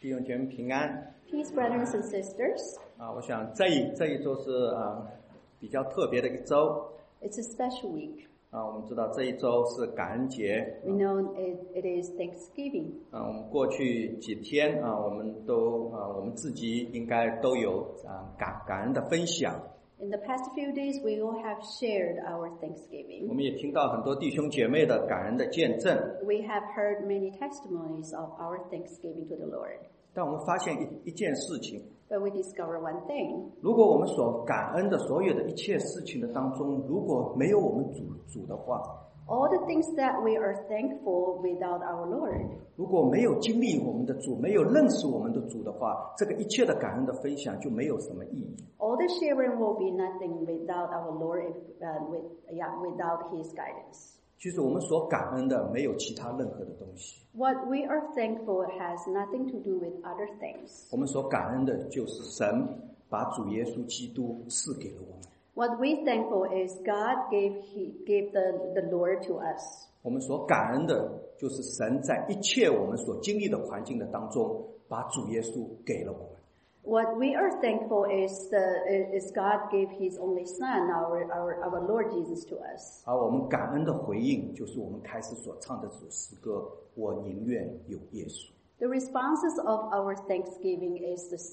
弟兄姐妹平安。 Peace, brothers and sisters. 我想这一周是比较特别的一周。 It's a special week. 我们知道这一周是感恩节。 We know it is Thanksgiving. 我们过去几天我们自己应该都有感恩的分享。 In the past few days, we all have shared our Thanksgiving. 我们也听到很多弟兄姐妹的感恩的见证。 We have heard many testimonies of our Thanksgiving to the Lord. 但我们发现一件事情， But we discover one thing. 如果我们所感恩的所有的一切事情的当中，如果没有我们主的话， All the things that we are thankful without our Lord. 如果没有经历我们的主，没有认识我们的主的话，这个一切的感恩的分享就没有什么意义。 All the sharing will be nothing without our Lord, without His guidance. 其实我们所感恩的没有其他任何的东西， What we are thankful has nothing to do with other things. 我们所感恩的就是神把主耶稣基督赐给了我们。 What we thankful is God gave the Lord to us. 我们所感恩的就是神在一切我们所经历的环境的当中，把主耶稣给了我们。 What we are thankful is God gave His only Son, our Lord Jesus, to us. 而我们感恩的回应就是我们开始所唱的这首诗歌，我宁愿有耶稣。 The responses of our thanksgiving is the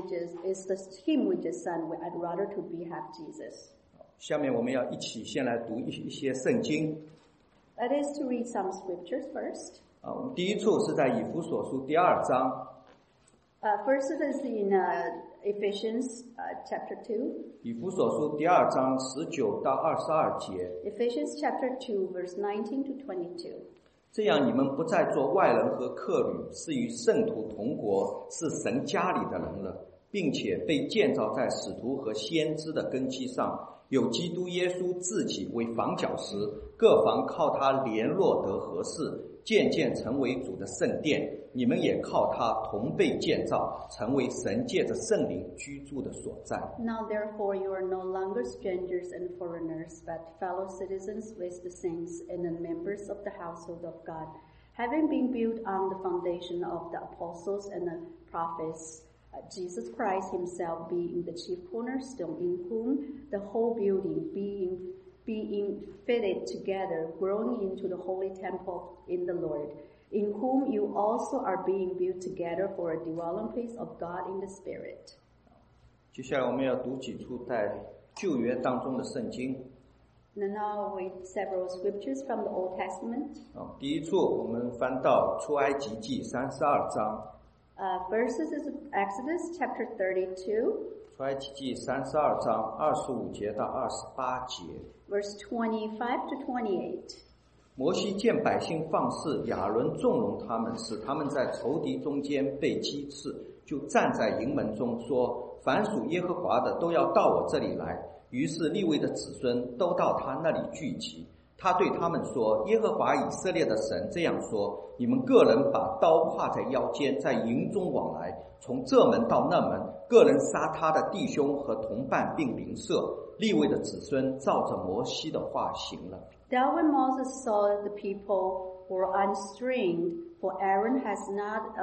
hymn we just sang. I'd rather to have Jesus. 下面我们要一起先来读一些圣经。 That is to read some scriptures first. 我们第一处是在以弗所书第2章。 First it is in Ephesians chapter 2. 以弗所书第2章19到22节。 Ephesians chapter 2 verse 19 to 22. 这样你们不再做外人和客旅，是与圣徒同国，是神家里的人了，并且被建造在使徒和先知的根基上，有基督耶稣自己为房角石，各房靠他联络得合适，渐渐成为主的圣殿。你们也靠他同被建造，成为神借着圣灵居住的所在。 Now therefore you are no longer strangers and foreigners, but fellow citizens with the saints and the members of the household of God, having been built on the foundation of the apostles and the prophets, Jesus Christ himself being the chief cornerstone, in whom the whole building being fitted together, growing into the holy temple in the Lord, in whom you also are being built together for a dwelling place of God in the Spirit. 接下来我们要读几处在旧约当中的圣经。 Now we read several scriptures from the Old Testament. 第一处我们翻到出埃及记32章。 First is Exodus chapter 32. 出埃及记32章25节到28节。 Verse 25 to 28. 摩西见百姓放肆，亚伦纵容他们，使他们在仇敌中间被击刺，就站在营门中说：凡属耶和华的都要到我这里来。于是利未的子孙都到他那里聚集。他对他们说：耶和华以色列的神这样说：你们个人把刀挎在腰间，在营中往来，从这门到那门，个人杀他的弟兄和同伴，并邻舍。利未的子孙照着摩西的话行了。 Now when Moses saw the people were unrestrained, for Aaron has not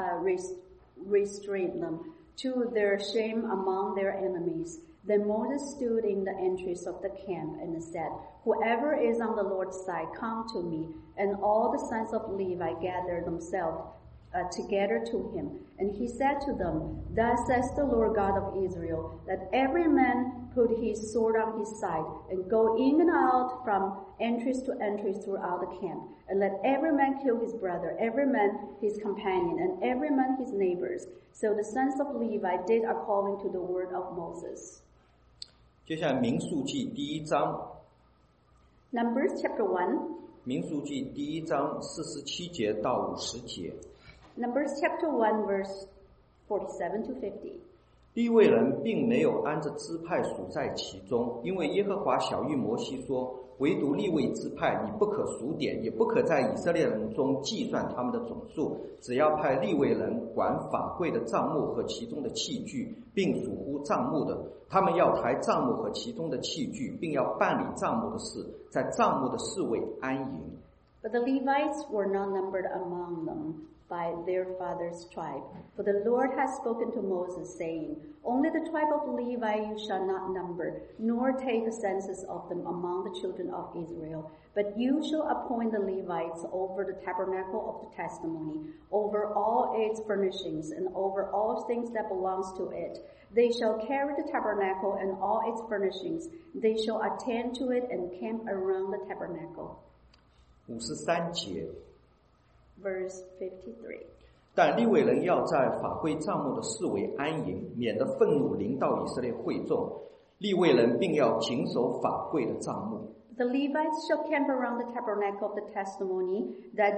restrained them, to their shame among their enemies, then Moses stood in the entrance of the camp and said, whoever is on the Lord's side, come to me. And all the sons of Levi gathered themselves together to him. And he said to them, thus says the Lord God of Israel, let every man put his sword on his side, and go in and out from entrance to entrance throughout the camp. And let every man kill his brother, every man his companion, and every man his neighbors. So the sons of Levi did according to the word of Moses. 接下来民数记第1章。 Numbers chapter 1. 民数记第1章47节到50节。 Numbers chapter 1 verse 47 to 50. 利未人并没有按着支派数在其中，因为耶和华晓谕摩西说：唯独利未支派，你不可数点，也不可在以色列人中计算他们的总数，只要派利未人管法柜的帐幕和其中的器具，并属乎帐幕的。他们要抬帐幕和其中的器具，并要办理帐幕的事，在帐幕的侍卫安营。 But the Levites were not numbered among them. by their father's tribe. For the Lord has spoken to Moses, saying, Only the tribe of Levi you shall not number, nor take a census of them among the children of Israel. But you shall appoint the Levites over the tabernacle of the testimony, over all its furnishings, and over all things that belongs to it. They shall carry the tabernacle and all its furnishings. They shall attend to it and camp around the tabernacle. 53节 Verse 53. 但利未人要在法柜帐幕的四围安营，免得愤怒临到以色列会众。利未人并要谨守法柜的帐幕。 The Levites shall camp around the tabernacle of the testimony, that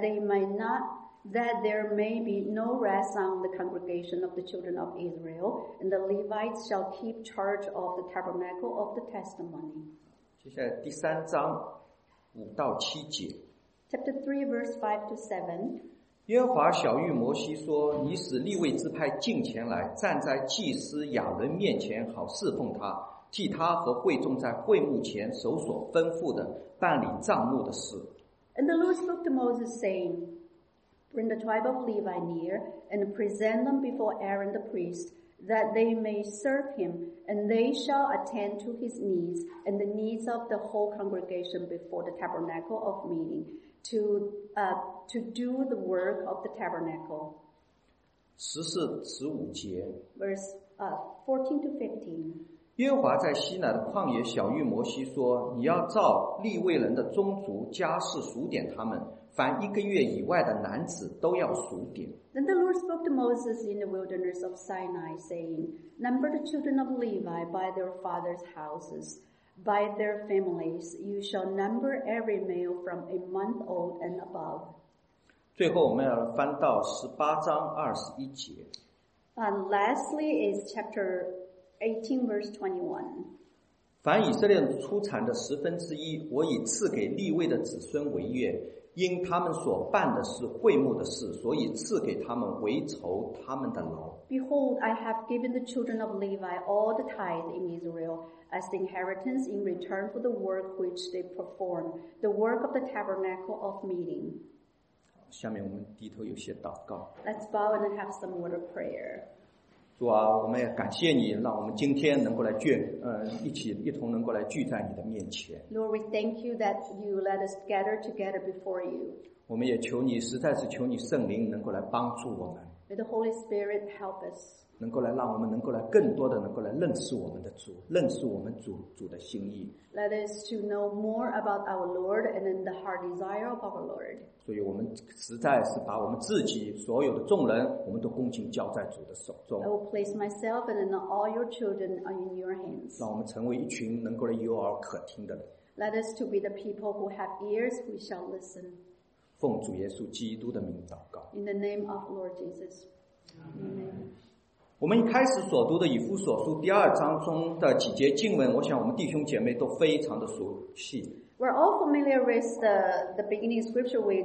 there may be no rest on the congregation of the children of Israel, and the Levites shall keep charge of the tabernacle of the testimony. 接下来第3章5到7节。 Chapter 3, verse 5 to 7. 耶和华晓谕摩西说：“你使利未支派近前来，站在祭司亚伦面前，好侍奉他，替他和会众在会幕前守所吩咐的，办理帐幕的事。” And the Lord spoke to Moses, saying, Bring the tribe of Levi near, and present them before Aaron the priest, that they may serve him, and they shall attend to his needs and the needs of the whole congregation before the tabernacle of meeting, to do the work of the tabernacle. 14、15节。 Verse 14 to 15. 耶和华在西乃的旷野晓谕摩西说：“你要照利未人的宗族家世数点他们，凡1个月以外的男子都要数点。” Then the Lord spoke to Moses in the wilderness of Sinai, saying, Number the children of Levi by their fathers' houses, by their families. You shall number every male from a month old and above. 最后我们要翻到18章21节。 And lastly is chapter 18, verse 21. 凡以色列人出产的1/10，我已赐给利未的子孙为业，因他们所办的是会幕的事，所以赐给他们为酬他们的劳。 Behold, I have given the children of Levi all the tithe in Israel as the inheritance in return for the work which they perform, the work of the tabernacle of meeting. 下面我们低头有些祷告。 Let's bow and have some word of prayer. 主啊，我们也感谢你，让我们今天能够来一同能够来聚在你的面前。 Lord, we thank you that you let us gather together before you. 我们也求你，实在是求你圣灵能够来帮助我们， May the Holy Spirit help us. 能够来让我们能够来更多的能够来认识我们的主，认识我们主的心意。 Let us to know more about our Lord and in the heart desire of our Lord. 所以我们实在是把我们自己所有的众人，我们都恭敬交在主的手中。 I will place myself and all your children in your hands. 让我们成为一群能够来有耳可听的人。 Let us to be the people who have ears who shall listen. 奉主耶稣基督的名祷告。 In the name of Lord Jesus. Amen. 我们一开始所读的以弗所书第2章中的几节经文，我想我们弟兄姐妹都非常的熟悉。 We're all familiar with the beginning scripture we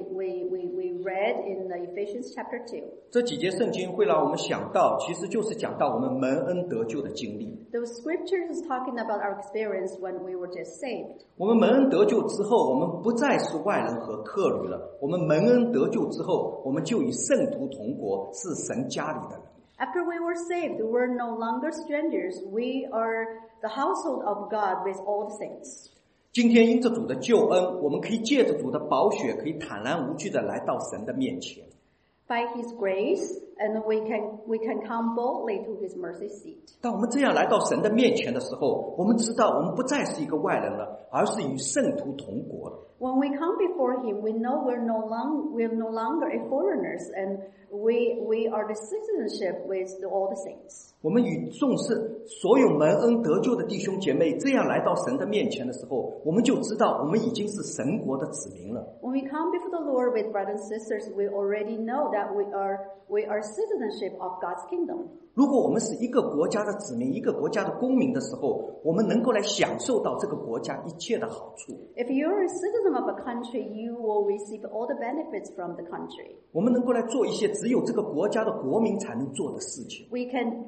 read in the Ephesians chapter 2. 这几节圣经会让我们想到，其实就是讲到我们蒙恩得救的经历。 Those scriptures is talking about our experience when we were just saved. 我们蒙恩得救之后，我们不再是外人和客旅了。我们蒙恩得救之后，我们就与圣徒同国，是神家里的人。 After we were saved, we were no longer strangers. We are the household of God with all the saints. 今天因着主的救恩，我们可以借着主的宝血，可以坦然无惧的来到神的面前。 By His grace, and we can come boldly to His mercy seat. 当我们这样来到神的面前的时候，我们知道我们不再是一个外人了，而是与圣徒同国了。 When we come before Him, we know we're no longer a foreigners, and we are the citizenship with all the saints. 我们与众圣所有蒙恩得救的弟兄姐妹这样来到神的面前的时候，我们就知道我们已经是神国的子民了。 When we come before the Lord with brothers and sisters, we already know that we are citizenship of God's kingdom. 如果我们是一个国家的子民，一个国家的公民的时候，我们能够来享受到这个国家一切的好处。 If you're a citizen of a country, you will receive all the benefits from the country. 我们能够来做一些只有这个国家的国民才能做的事情。 We can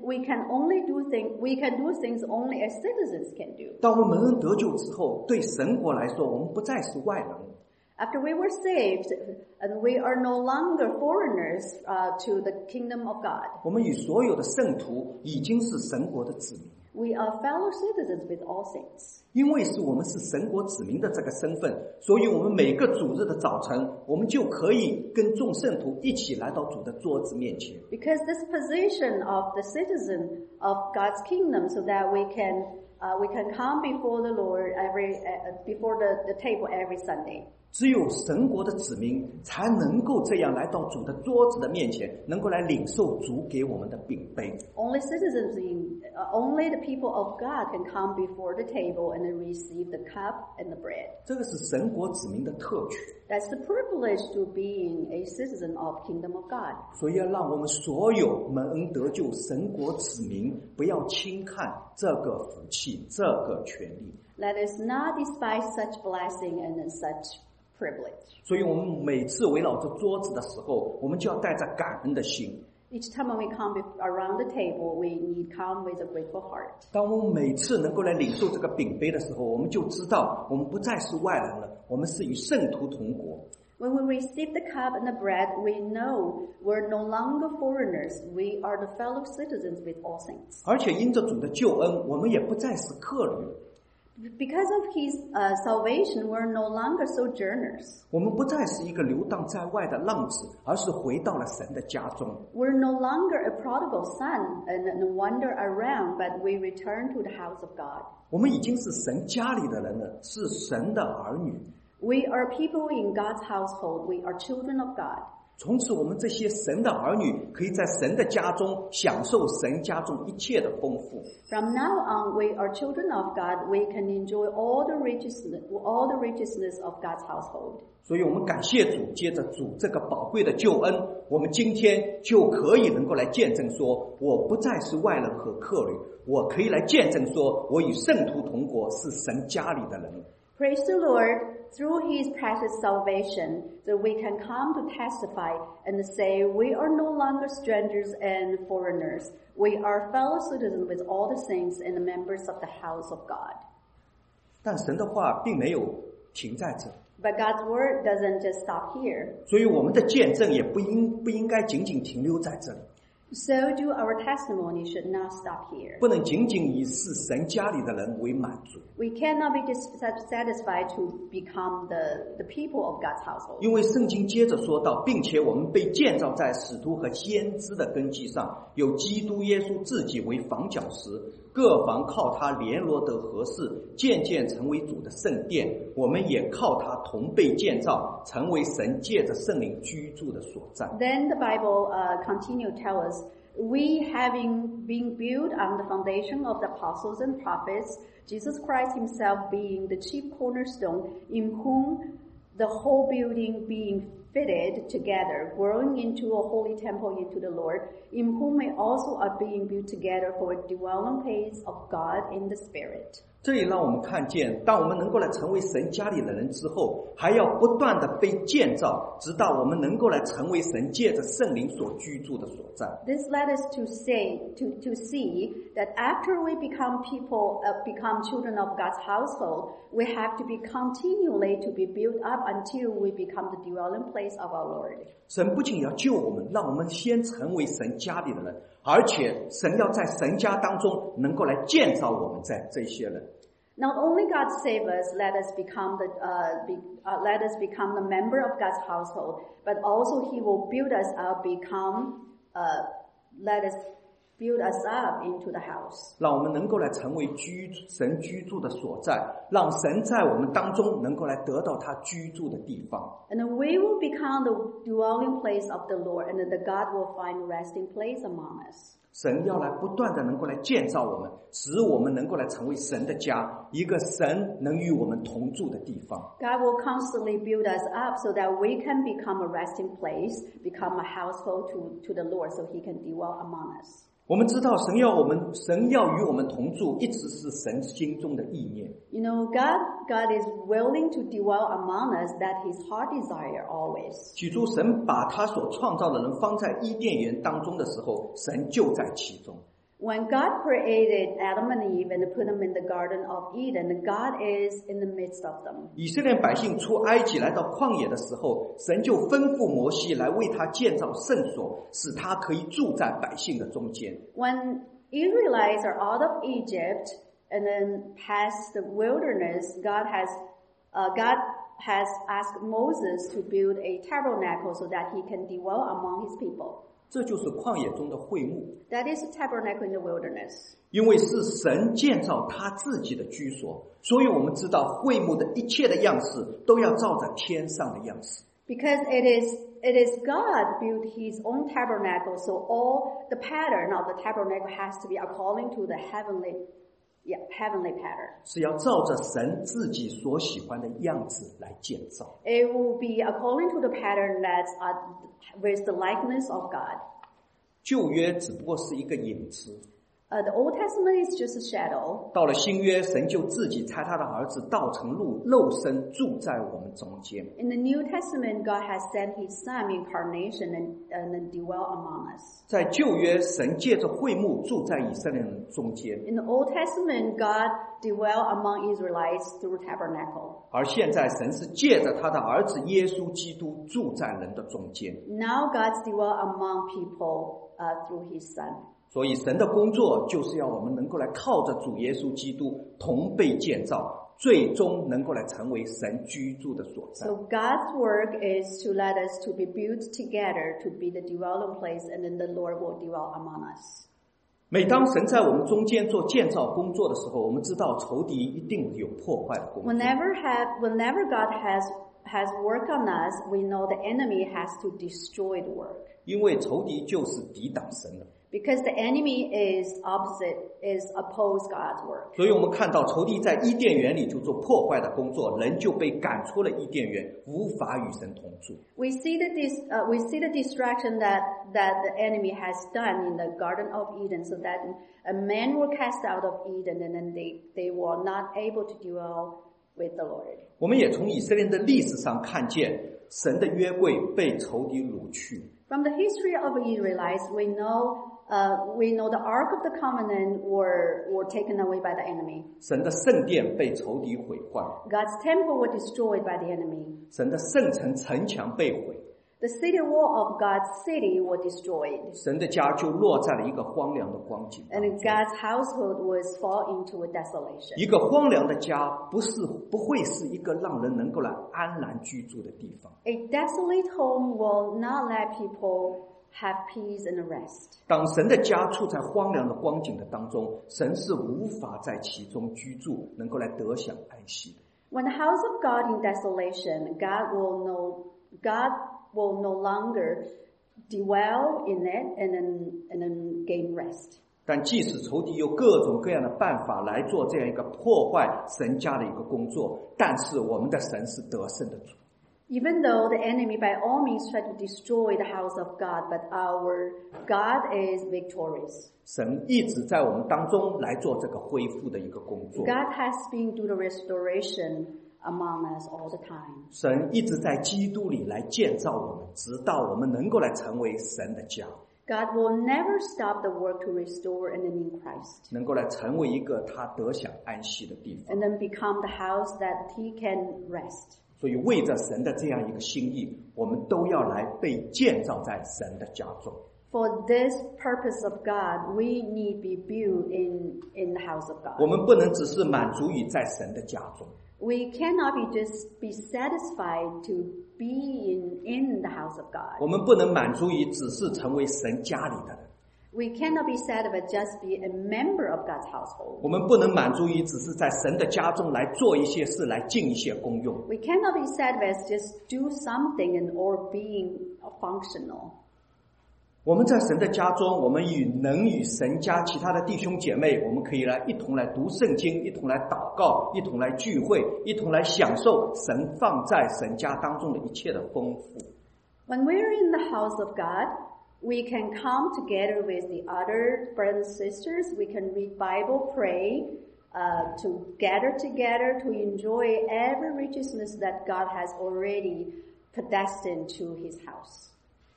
do things only as citizens can do. 当我们蒙恩得救之后，对神国来说，我们不再是外人。 After we were saved, and we are no longer foreigners to the kingdom of God. 我们与所有的圣徒已经是神国的子民。 We are fellow citizens with all saints. 因为是我们是神国子民的这个身份，所以我们每个主日的早晨，我们就可以跟众圣徒一起来到主的桌子面前。 Because this position of the citizen of God's kingdom, so that we can come before the Lord before the table every Sunday. 只有神国的子民才能够这样来到主的桌子的面前，能够来领受主给我们的饼杯。 Only only the people of God can come before the table and receive the cup and the bread. 这个是神国子民的特权。 That's the privilege to being a citizen of Kingdom of God. 所以要让我们所有蒙恩得救神国子民不要轻看这个福气，这个权利。 Let us not despise such blessing and such privilege. 所以我们每次围绕着桌子的时候，我们就要带着感恩的心。 Each time when we come around the table, we need come with a grateful heart. 当我们每次能够来领受这个饼杯的时候，我们就知道我们不再是外人了，我们是与圣徒同国。 When we receive the cup and the bread, we know we're no longer foreigners. We are the fellow citizens with all saints. 而且因着主的救恩，我们也不再是客旅。 Because of His salvation, we're no longer sojourners. 我们不再是一个流荡在外的浪子，而是回到了神的家中。 We're no longer a prodigal son and wander around, but we return to the house of God. 我们已经是神家里的人了，是神的儿女。 We are people in God's household. We are children of God. 从此我们这些神的儿女可以在神的家中享受神家中一切的丰富。 From now on, we are children of God. We can enjoy all the richness of God's household. 所以我们感谢主，借着主这个宝贵的救恩，我们今天就可以能够来见证说，我不再是外人和客旅，我可以来见证说，我与圣徒同国，是神家里的人。 Praise the Lord through His precious salvation, that we can come to testify and say we are no longer strangers and foreigners. We are fellow citizens with all the saints and the members of the house of God. 但神的话并没有停在这， But God's word doesn't just stop here. 所以我们的见证也不应该仅仅停留在这里。 So do our testimony should not stop here. 不能仅仅以是神家里的人为满足。 We cannot be satisfied to become the people of God's household. 因为圣经接着说到，并且我们被建造在使徒和先知的根基上，有基督耶稣自己为房角石，各房靠他联络得合适，渐渐成为主的圣殿。我们也靠他同被建造，成为神借着圣灵居住的所在。 Then the Bible continue to tell us, we having been built on the foundation of the apostles and prophets, Jesus Christ himself being the chief cornerstone, in whom the whole building being fitted together, growing into a holy temple into the Lord, in whom we also are being built together for a dwelling place of God in the Spirit. 这里让我们看见，当我们能够来成为神家里的人之后，还要不断的被建造，直到我们能够来成为神借着圣灵所居住的所在。 This led us to see that after we become children of God's household, we have to be continually to be built up until we become the dwelling place of our Lord. 神不仅要救我们，让我们先成为神家里的人，而且神要在神家当中能够来建造我们这些人。 Not only God save us, let us become the member of God's household, but also He will build us up, let us build us up into the house. 让我们能够来成为神居住的所在，让神在我们当中能够来得到他居住的地方。 And we will become the dwelling place of the Lord, and the God will find resting place among us. 神要来不断的能够来建造我们，使我们能够来成为神的家，一个神能与我们同住的地方。 God will constantly build us up so that we can become a resting place, become a household to the Lord, so He can dwell among us. 我们知道神要与我们同住，一直是神心中的意念。 You know, God is willing to dwell among us, that His heart desire always. 起初神把他所创造的人放在伊甸园当中的时候，神就在其中。 When God created Adam and Eve and put them in the Garden of Eden, God is in the midst of them. 以色列百姓出埃及来到旷野的时候，神就吩咐摩西来为他建造圣所，使他可以住在百姓的中间。 When Israelites are out of Egypt and then past the wilderness, God has asked Moses to build a tabernacle so that he can dwell among his people. 这就是旷野中的会幕， That is a tabernacle in the wilderness. 因为是神建造他自己的居所，所以我们知道会幕的一切的样式都要照着天上的样式。 Because it is God built his own tabernacle, so all the pattern of the tabernacle has to be according to the heavenly pattern. 是要照着神自己所喜欢的样子来建造。 It will be according to the pattern that's with the likeness of God. 旧约只不过是一个影子， The Old Testament is just a shadow. 到了新约，神就自己差他的儿子道成肉身住在我们中间。 In the New Testament, God has sent his son incarnation and dwell among us. 在旧约，神借着会幕住在以色列人中间， In the Old Testament, God dwell among Israelites through tabernacle. 而现在神是借着他的儿子耶稣基督住在人的中间。 Now God dwell among people through his son. 所以神的工作就是要我们能够来靠着主耶稣基督同被建造，最终能够来成为神居住的所在。 So God's work is to let us to be built together to be the dwelling place, and then the Lord will dwell among us. 每当神在我们中间做建造工作的时候，我们知道仇敌一定有破坏的工作。 Whenever God has work on us, we know the enemy has to destroy the work. 因为仇敌就是抵挡神的。 Because the enemy is oppose God's work. 所以我们看到仇敌在伊甸园里就做破坏的工作，人就被赶出了伊甸园，无法与神同住。 We see the distraction that the enemy has done in the Garden of Eden, so that men were cast out of Eden, and then they were not able to dwell with the Lord. 我们也从以色列的历史上看见，神的约柜被仇敌掳去。 From the history of Israelites, we know the Ark of the Covenant were taken away by the enemy. 神的圣殿被仇敌毁坏， God's temple were destroyed by the enemy. 神的圣城城墙被毁， The city wall of God's city were destroyed. 神的家就落在了一个荒凉的光景当 And 中。 God's household was fall into a desolation. 一个荒凉的家不会是一个让人能够来安然居住的地方。 A desolate home will not let people have peace and rest. 当神的家处在荒凉的光景的当中，神是无法在其中居住，能够来得享安息的。 When the house of God in desolation, God will no longer dwell in it and then gain rest. 但即使仇敌有各种各样的办法来做这样一个破坏神家的一个工作，但是我们的神是得胜的主。 Even though the enemy by all means try to destroy the house of God, but our God is victorious. 神一直在我们当中来做这个恢复的一个工作。 God has been doing the restoration among us all the time. 神一直在基督里来建造我们，直到我们能够来成为神的家， God will never stop the work to restore and then in Christ, 能够来成为一个他得享安息的地方。 and then become the house that he can rest. 所以为着神的这样一个心意，我们都要来被建造在神的家中。 For this purpose of God, we need be built in the house of 我 God. 们不能只是满足于在神的家中， We cannot be satisfied to be in the house of God. 我们不能满足于只是成为神家里的人， We cannot be satisfied just be a member of God's household. 我们不能满足于只是在神的家中来做一些事，来尽一些功用。 We cannot be satisfied just do something or being functional. 我们在神的家中，我们能与神家其他的弟兄姐妹，我们可以来一同来读圣经，一同来祷告，一同来聚会，一同来享受神放在神家当中的一切的丰富。 When we're in the house of God, we can come together with the other brothers and sisters. We can read Bible, pray, to gather together to enjoy every righteousness that God has already predestined to his house.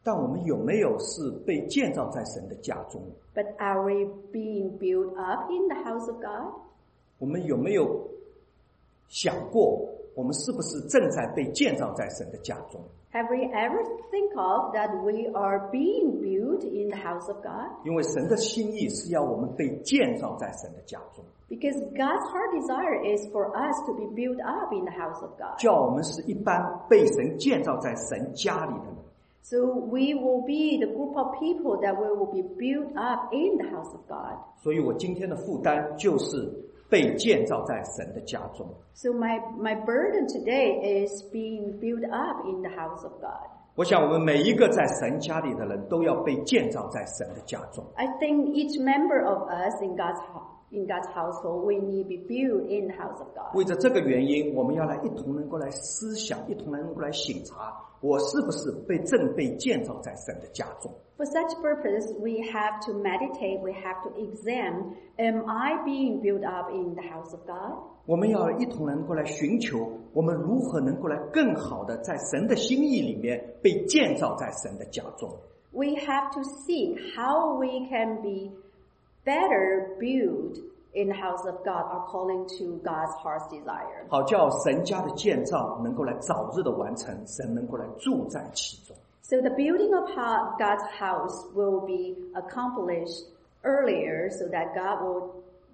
但我们有没有是被建造在神的家中？ But are we being built up in the house of God? 我们有没有想过，我们是不是正在被建造在神的家中？ Have we ever think of that we are being built in the house of God? 因为神的心意是要我们被建造在神的家中， Because God's heart desire is for us to be built up in the house of God. 叫我们是一般被神建造在神家里的人。 So we will be the group of people that we will be built up in the house of God. 所以我今天的负担就是被建造在神的家中。 So my burden today is being built up in the house of God. 我想我们每一个在神家里的人都要被建造在神的家中。 I think each member of us in God's household, we need to be built in the house of God. 为着这个原因，我们要来一同能够来思想，一同能够来省察，我是不是正被建造在神的家中。 For such purpose, we have to meditate, we have to examine, am I being built up in the house of God? 我们要一同能够来寻求，我们如何能够来更好的在神的心意里面被建造在神的家中。 We have to seek how we can be better built in the house of God according to God's heart's desire. 好叫神家的建造能够来早日的完成，神能够来住在其中。 So the building of God's house will be accomplished earlier so that God will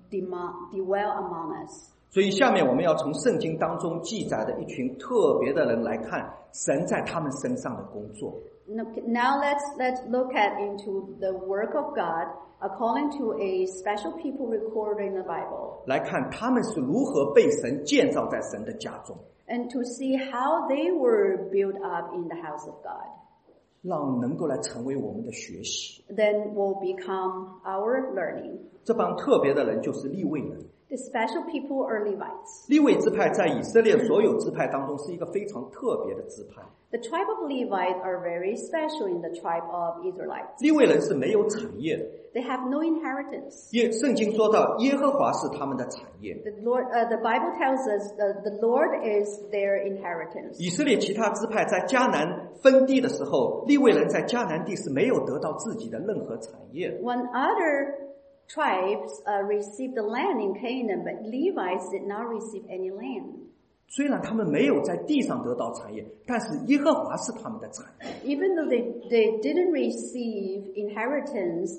dwell among us. 所以下面我们要从圣经当中记载的一群特别的人来看神在他们身上的工作。 Now let's look at into the work of God according to a special people recorded in the Bible, 来看他们是如何被神建造在神的家中， and to see how they were built up in the house of God. 让能够来成为我们的学习。 Then will become our learning. 这帮特别的人就是利未人。 The special people are Levites. 利未支派在以色列所有支派当中是一个非常特别的支派。 The tribe of Levites are very special in the tribe of Israelites. 利未人是没有产业的， They have no inheritance. 圣经说到耶和华是他们的产业。 The Bible tells us the Lord is their inheritance. 以色列其他支派在迦南分地的时候，利未人在迦南地是没有得到自己的任何产业的。 When other tribes received the land in Canaan, but Levites did not receive any land. 虽然他们没有在地上得到产业，但是耶和华是他们的产业。 Even though they didn't receive inheritance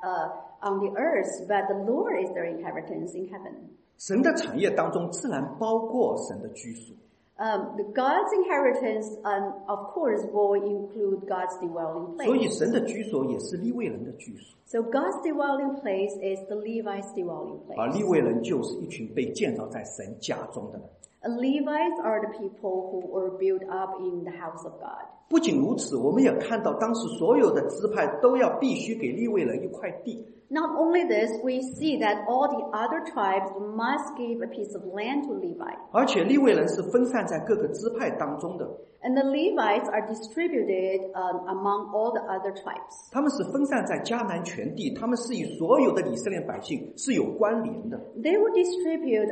on the earth, but the Lord is their inheritance in heaven. 神的产业当中自然包括神的居所。 God's inheritance, of course, will include God's dwelling 所以 place. 神的居所也是利未人的居所， So God's dwelling place is the Levites' dwelling 而 place. 利未人就是一群被建造在神家中的人。 Levites are the people who were built up in the house of God. 不仅如此，我们也看到当时所有的支派都要必须给利未人一块地。 Not only this, we see that all the other tribes must give a piece of land to Levi. 而且利未人是分散在各个支派当中的， And the Levites are distributed among all the other tribes. 他们是分散在迦南全地，他们是与所有的以色列百姓是有关联的。 They were distributed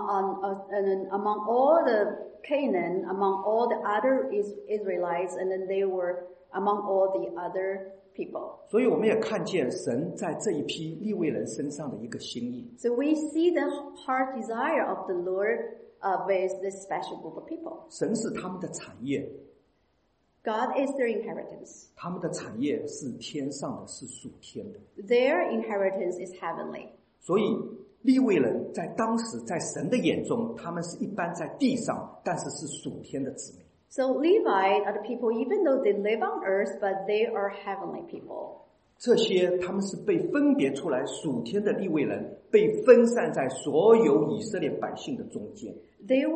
among all the Canaan, among all the other Israelites, and then they were among all the other people. 所以我们也看见神在这一批利未人身上的一个心意。 So we see the heart desire of the Lord with this special group of people. 神是他们的产业， God is their inheritance. 他们的产业是天上的，是属天的。 Their inheritance is heavenly. 所以利未人在当时在神的眼中，他们是一般在地上，但是是属天的子民。 So Levite are the people, even though they live on earth, but they are heavenly people. 这些他们是被分别出来属天的利未人，被分散在所有以色列百姓的中间。 They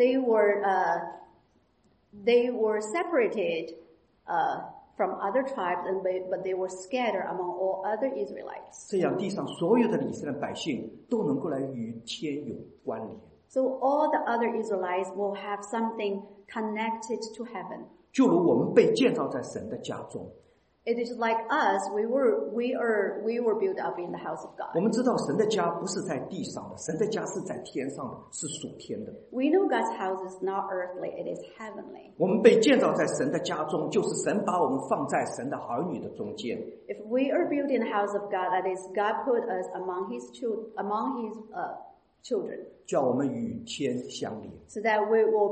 were separated from other tribes, but they were scattered among all other Israelites. 这样地上所有的以色列百姓都能够来与天有关联。 So all the other Israelites will have something connected to heaven. 就如我们被建造在神的家中， It is like us, we were built up in the house of 我 God. 们知道神的家不是在地上的，神的家是在天上的，是属天的。 We know God's house is not earthly, it is heavenly. 我们被建造在神的家中，就是神把我们放在神的儿女的中间。 If we are built in the house of God, that is, God put us among His children, 叫我们与天相连， so that we will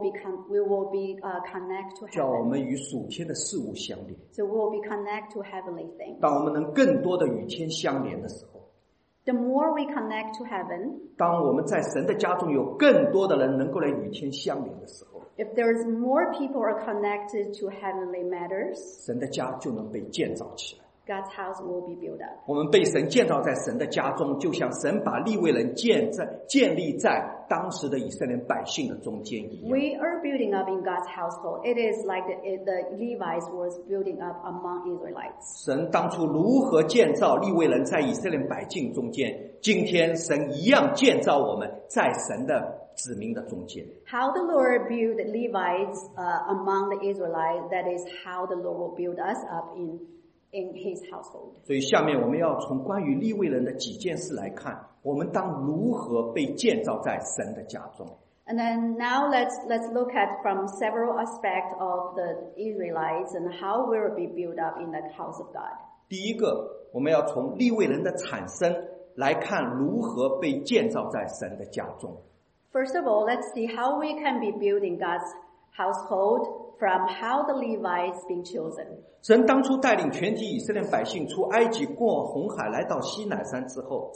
be connect to 叫我 heaven. 们与属天的事物相连。 So we will be connect to heavenly things. 当我们能更多的与天相连的时候， The more we connect to heaven, 当我们在神的家中有更多的人能够来与天相连的时候， if there's more people are connected to heavenly matters, 神的家就能被建造起来。 God's house will be built up. 我们被神建造在神的家中，就像神把利未人建立在当时的以色列百姓的中间一样。 We are building up in God's household. It is like the Levites was building up among Israelites. 神当初如何建造利未人在以色列百姓中间，今天神一样建造我们在神的子民的中间。 How the Lord built Levites among the Israelites, that is how the Lord will build us up in His household. 所以下面我们要从关于利未人的几件事来看，我们当如何被建造在神的家中。 And then now let's look at from several aspects of the Israelites and how we will be built up in the house of God. 第一个，我们要从利未人的产生来看如何被建造在神的家中。 First of all, let's see how we can be built in God's household from how the Levites being chosen. 神当初带领全体以色列百姓出埃及，过红海，来到西乃山之后，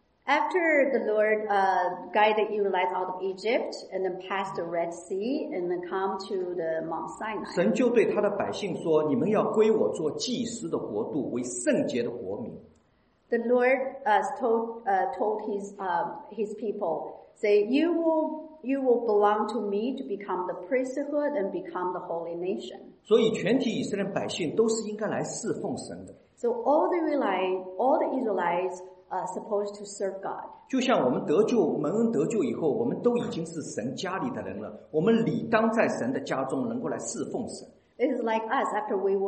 After the Lord guided the Israelites out of Egypt and then passed the Red Sea and then come to the Mount Sinai, 神就对他的百姓说：“你们要归我做祭司的国度，为圣洁的国民。” the Lord told his people, say, you will belong to me to become the priesthood and become the holy nation. 所以全体以色列百姓都是应该来侍奉神的。 So all the Israelites are supposed to serve God. 就像我们得救、蒙恩得救以后，我们都已经是神家里的人了，我们理当在神的家中能够来侍奉神。 It is like us after we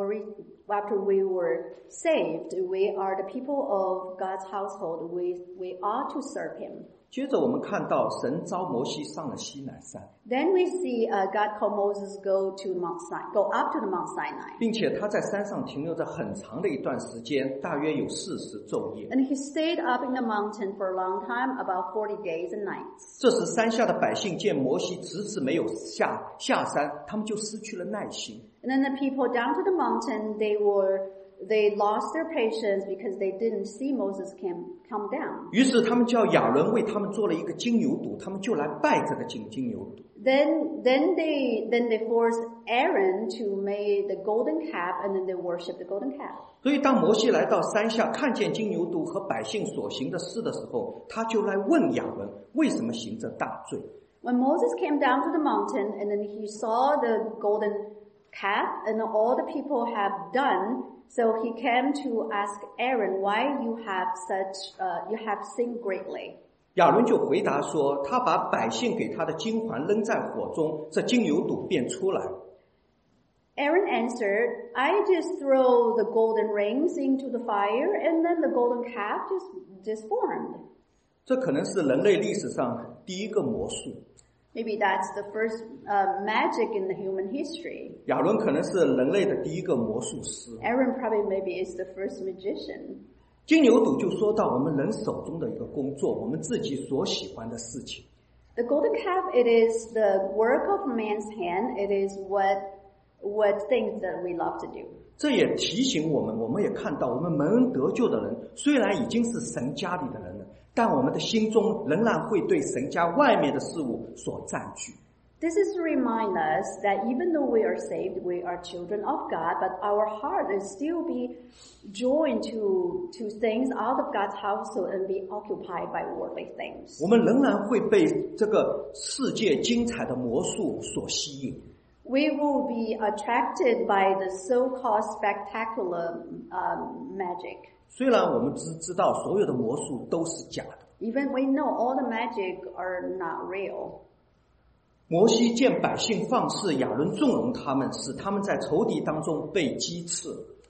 were saved, we are the people of God's household. We ought to serve Him. 接着我们看到神召摩西上了西乃山， Then we see God called Moses go up to the Mount Sinai, 并且他在山上停留着很长的一段时间，大约有40昼夜。 and he stayed up in the mountain for a long time, about 40 days and nights. 这时山下的百姓见摩西迟迟没有下山，他们就失去了耐心。 And then the people down to the mountain, they lost their patience because they didn't see Moses come down. 于是他们叫亚伦为他们做了一个金牛犊，他们就来拜这个金牛犊。 Then they forced Aaron to make the golden calf, and then they worship the golden calf. 所以当摩西来到山下，看见金牛犊和百姓所行的事的时候，他就来问亚伦为什么行这大罪。 When Moses came down to the mountain, and then he saw the golden calf, and all the people have done, so he came to ask Aaron, why you have sinned greatly. 亚伦就回答说，他把百姓给他的金环扔在火中，这金牛犊便出来。 Aaron answered, I just throw the golden rings into the fire, and then the golden calf just formed. 这可能是人类历史上第一个魔术。 Maybe that's the first magic in the human history. 亚伦可能是人类的第一个魔术师。 Aaron probably maybe is the first magician. 金牛犊就说到我们人手中的一个工作，我们自己所喜欢的事情。 The golden calf, it is the work of man's hand. It is what things that we love to do. 这也提醒我们，我们也看到，我们蒙恩得救的人，虽然已经是神家里的人了，但我们的心中仍然会对神家外面的事物所占据。 This is to remind us that even though we are saved, we are children of God, but our heart is still be joined to things out of God's household and be occupied by worldly things. 我们仍然会被这个世界精彩的魔术所吸引。 We will be attracted by the so-called spectacular magic. 虽然我们知道所有的魔术都是假的。 Even we know all the magic are not real. 摩西见百姓放肆，亚伦纵容他们，使他们在仇敌当中被击刺。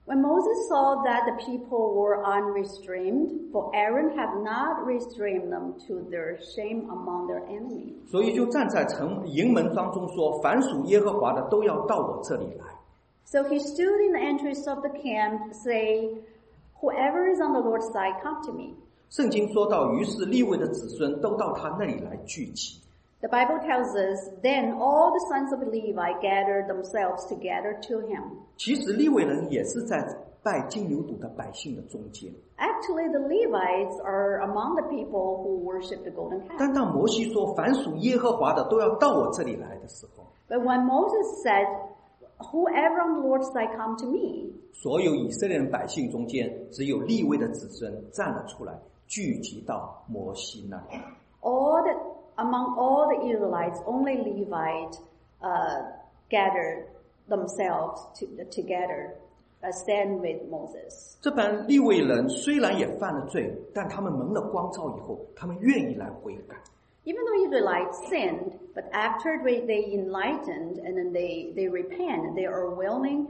When Moses saw that the people were unrestrained, for Aaron had not restrained them to their shame among their enemies. 所以就站在营门当中说，凡属耶和华的都要到我这里来。 So he stood in the entrance of the camp, saying, "Whoever is on the Lord's side, come to me." 圣经说到，于是利未的子孙都到他那里来聚集。 The Bible tells us, then all the sons of Levi gathered themselves together to him. 其实利未人也是在拜金牛犊的百姓的中间。 Actually, the Levites are among the people who worship the golden calf. 但当摩西说凡属耶和华的都要到我这里来的时候， But when Moses said, "Whoever on the Lord's side come to me," 所有以色列人百姓中间，只有利未的子孙站了出来，聚集到摩西那里。 among all the Israelites, only Levites gathered themselves together, stand with Moses. 这班利未人虽然也犯了罪，但他们蒙了光照以后，他们愿意来悔改。 Even though Israelites sinned, but after they enlightened and then they repent, they are willing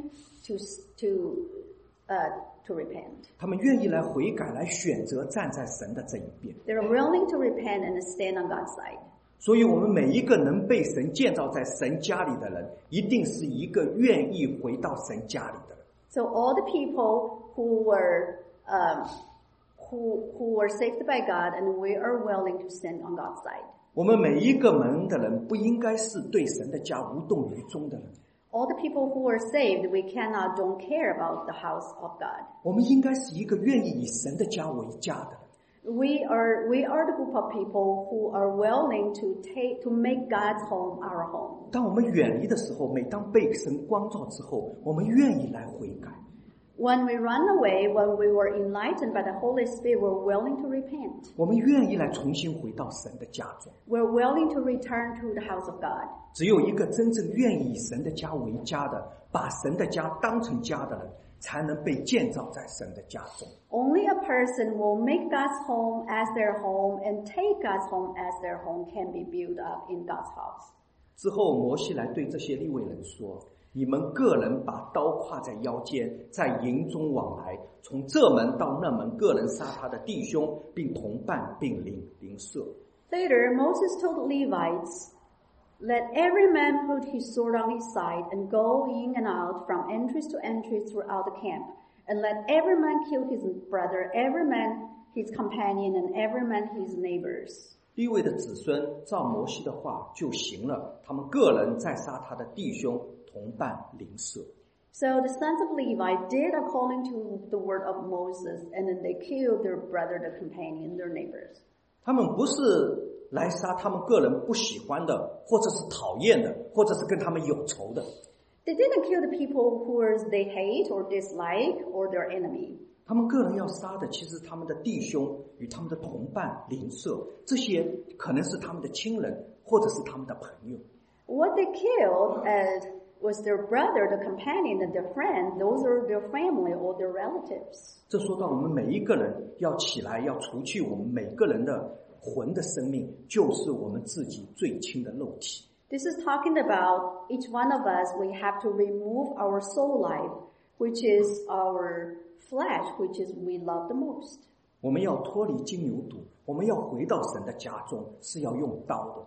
to repent. 他们愿意来悔改，来选择站在神的这一边。 They are willing to repent and stand on God's side. 所以我们每一个能被神建造在神家里的人，一定是一个愿意回到神家里的人。 So all the people who were saved by God, and we are willing to stand on God's side. 我们每一个门的人，不应该是对神的家无动于衷的人。 All the people who are saved, we don't care about the house of God. 我们应该是一个愿意以神的家为家的人。 We are the group of people who are willing to make God's home our home. 当我们远离的时候，每当被神光照之后，我们愿意来悔改。 When we run away, when we were enlightened by the Holy Spirit, we're willing to repent. 我们愿意来重新回到神的家中。 We're willing to return to the house of God. 只有一个真正愿意以神的家为家的，把神的家当成家的人，才能被建造在神的家中。 Only a person will make God's home as their home and take God's home as their home can be built up in God's house. 之后，摩西来对这些利未人说：你们个人把刀挎在腰间，在营中往来，从这门到那门，个人杀他的弟兄，并同伴，并邻舍。 Later, Moses told the Levites, "Let every man put his sword on his side and go in and out from entrance to entrance throughout the camp, and let every man kill his brother, every man his companion, and every man his neighbors." 利未的子孙照摩西的话就行了，他们个人再杀他的弟兄、同伴、邻舍。 So the sons of Levi did according to the word of Moses, and then they killed their brother, their companion, their neighbors. 他们不是来杀他们个人不喜欢的，或者是讨厌的，或者是跟他们有仇的。 They didn't kill the people who they hate or dislike or their enemy. 他们个人要杀的，其实他们的弟兄与他们的同伴、邻舍，这些可能是他们的亲人，或者是他们的朋友。 What they killed was their brother, the companion, and their friend. Those are their family or their relatives. 这说到我们每一个人要起来，要除去我们每个人的魂的生命，就是我们自己最亲的肉体。 This is talking about each one of us. We have to remove our soul life, which is our flesh, which is we love the most. 我们要脱离金牛犊，我们要回到神的家中，是要用刀的。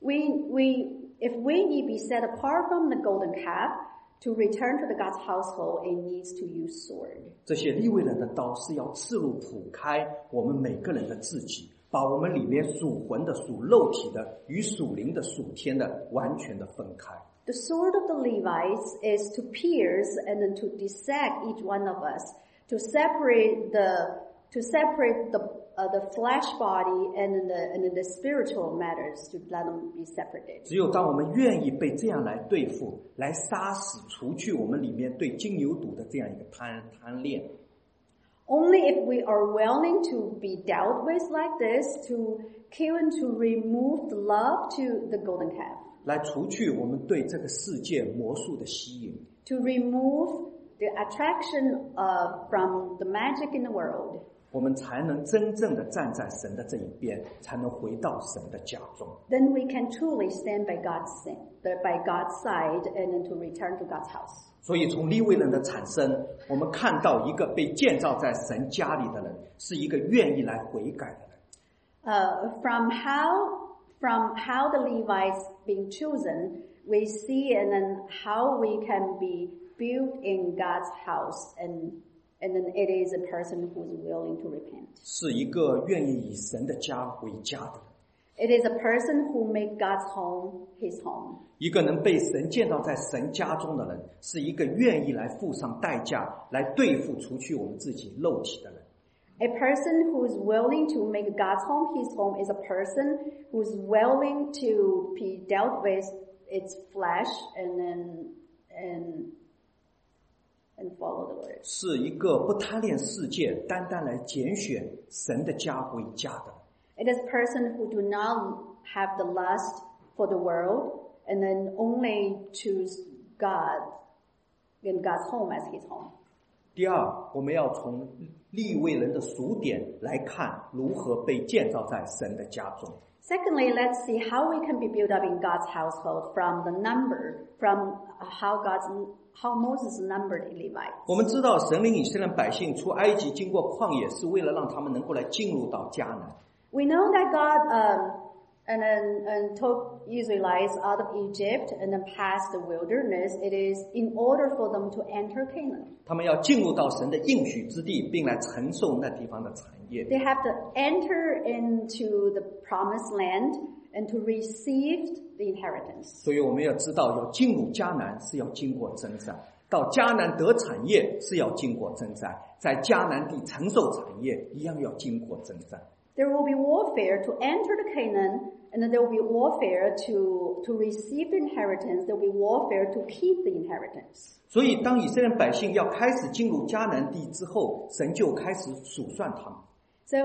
If we need to be set apart from the golden calf to return to the God's household, it needs to use sword. 这些利未人的刀是要刺入剖开我们每个人的自己，把我们里面属魂的、属肉体的与属灵的、属天的完全的分开。 The sword of the Levites is to pierce and then to dissect each one of us, to separate the flesh body and the spiritual matters, to let them be separated. 只有当我们愿意被这样来对付，来杀死、除去我们里面对金牛犊的这样一个贪恋。 Only if we are willing to be dealt with like this, to kill and to remove the love to the golden calf. 来除去我们对这个世界魔术的吸引。 To remove the attraction from the magic in the world. 我们才能真正的站在神的这一边，才能回到神的家中。 Then we can truly stand by God's side and then to return to God's house. 所以从利未人的产生，我们看到一个被建造在神家里的人，是一个愿意来悔改的人。 From how the Levites being chosen, we see and then how we can be built in God's house, and then it is a person who is willing to repent. 是一个愿意以神的家为家的人。 It is a person who make God's home his home. 一个能被神建造在神家中的人，是一个愿意来付上代价来对付除去我们自己肉体的人。 A person who is willing to make God's home his home is a person who is willing to be dealt with its flesh and follow the Lord. 是一个不贪恋世界，单单来拣选神的家为家的人。 It is a person who do not have the lust for the world and then only choose God in God's home as his home. 第二，我们要从利未人的数点来看如何被建造在神的家中。 Secondly, let's see how we can be built up in God's household from the number, from how Moses numbered the Levites. 我们知道神领以色列百姓出埃及经过旷野，是为了让他们能够来进入到迦南。 We know that God and took Israelites out of Egypt and then past the wilderness. It is in order for them to enter Canaan. 他们要进入到神的应许之地，并来承受那地方的产业。 They have to enter into the promised land and to receive the inheritance. 所以我们要知道，要进入迦南是要经过征战，到迦南得产业是要经过征战，在迦南地承受产业一样要经过征战。 There will be warfare to enter the Canaan, and then there will be warfare to receive the inheritance. There will be warfare to keep the inheritance. 所以当以色列百姓要开始进入迦南地之后，神就开始数算他们。 So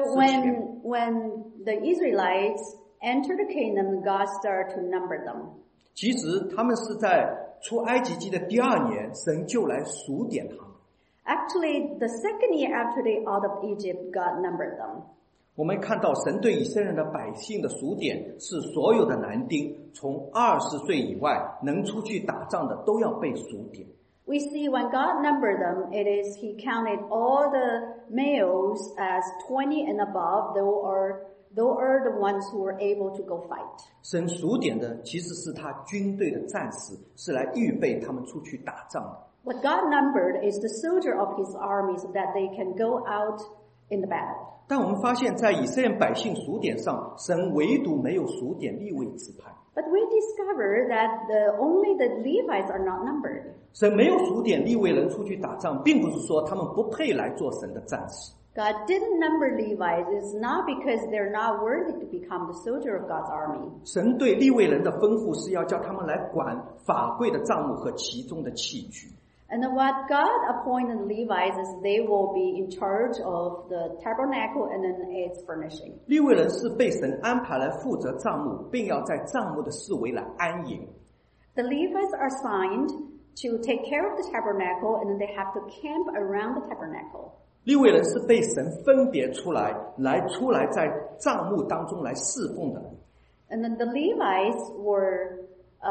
when the Israelites enter the Canaan, God started to number them. 其实他们是在出埃及记的第2年，神就来数点他们。 Actually, the second year after they out of Egypt, God numbered them. 我们看到神对以色列的百姓的数点是所有的男丁，从20岁以外能出去打仗的都要被数点。 We see when God numbered them, it is He counted all the males as 20 and above. Those are the ones who were able to go fight. 神数点的其实是他军队的战士，是来预备他们出去打仗的。 What God numbered is the soldier of His army so that they can go out in the battle. 但我们发现在以色列百姓数点上，神唯独没有数点利未支派。 But we discover that only the Levites are not numbered. 神没有数点利未人出去打仗，并不是说他们不配来做神的战士。 God didn't number Levites. It's not because they're not worthy to become the soldier of God's army. 神对利未人的吩咐是要叫他们来管法柜的帐幕和其中的器具。 And then what God appointed Levites is they will be in charge of the tabernacle and then its furnishing. 利未人是被神安排来负责帐幕，并要在帐幕的四围来安营。 The Levites are assigned to take care of the tabernacle and then they have to camp around the tabernacle. 利未人是被神分别出来在帐幕当中来侍奉的人。 And then the Levites were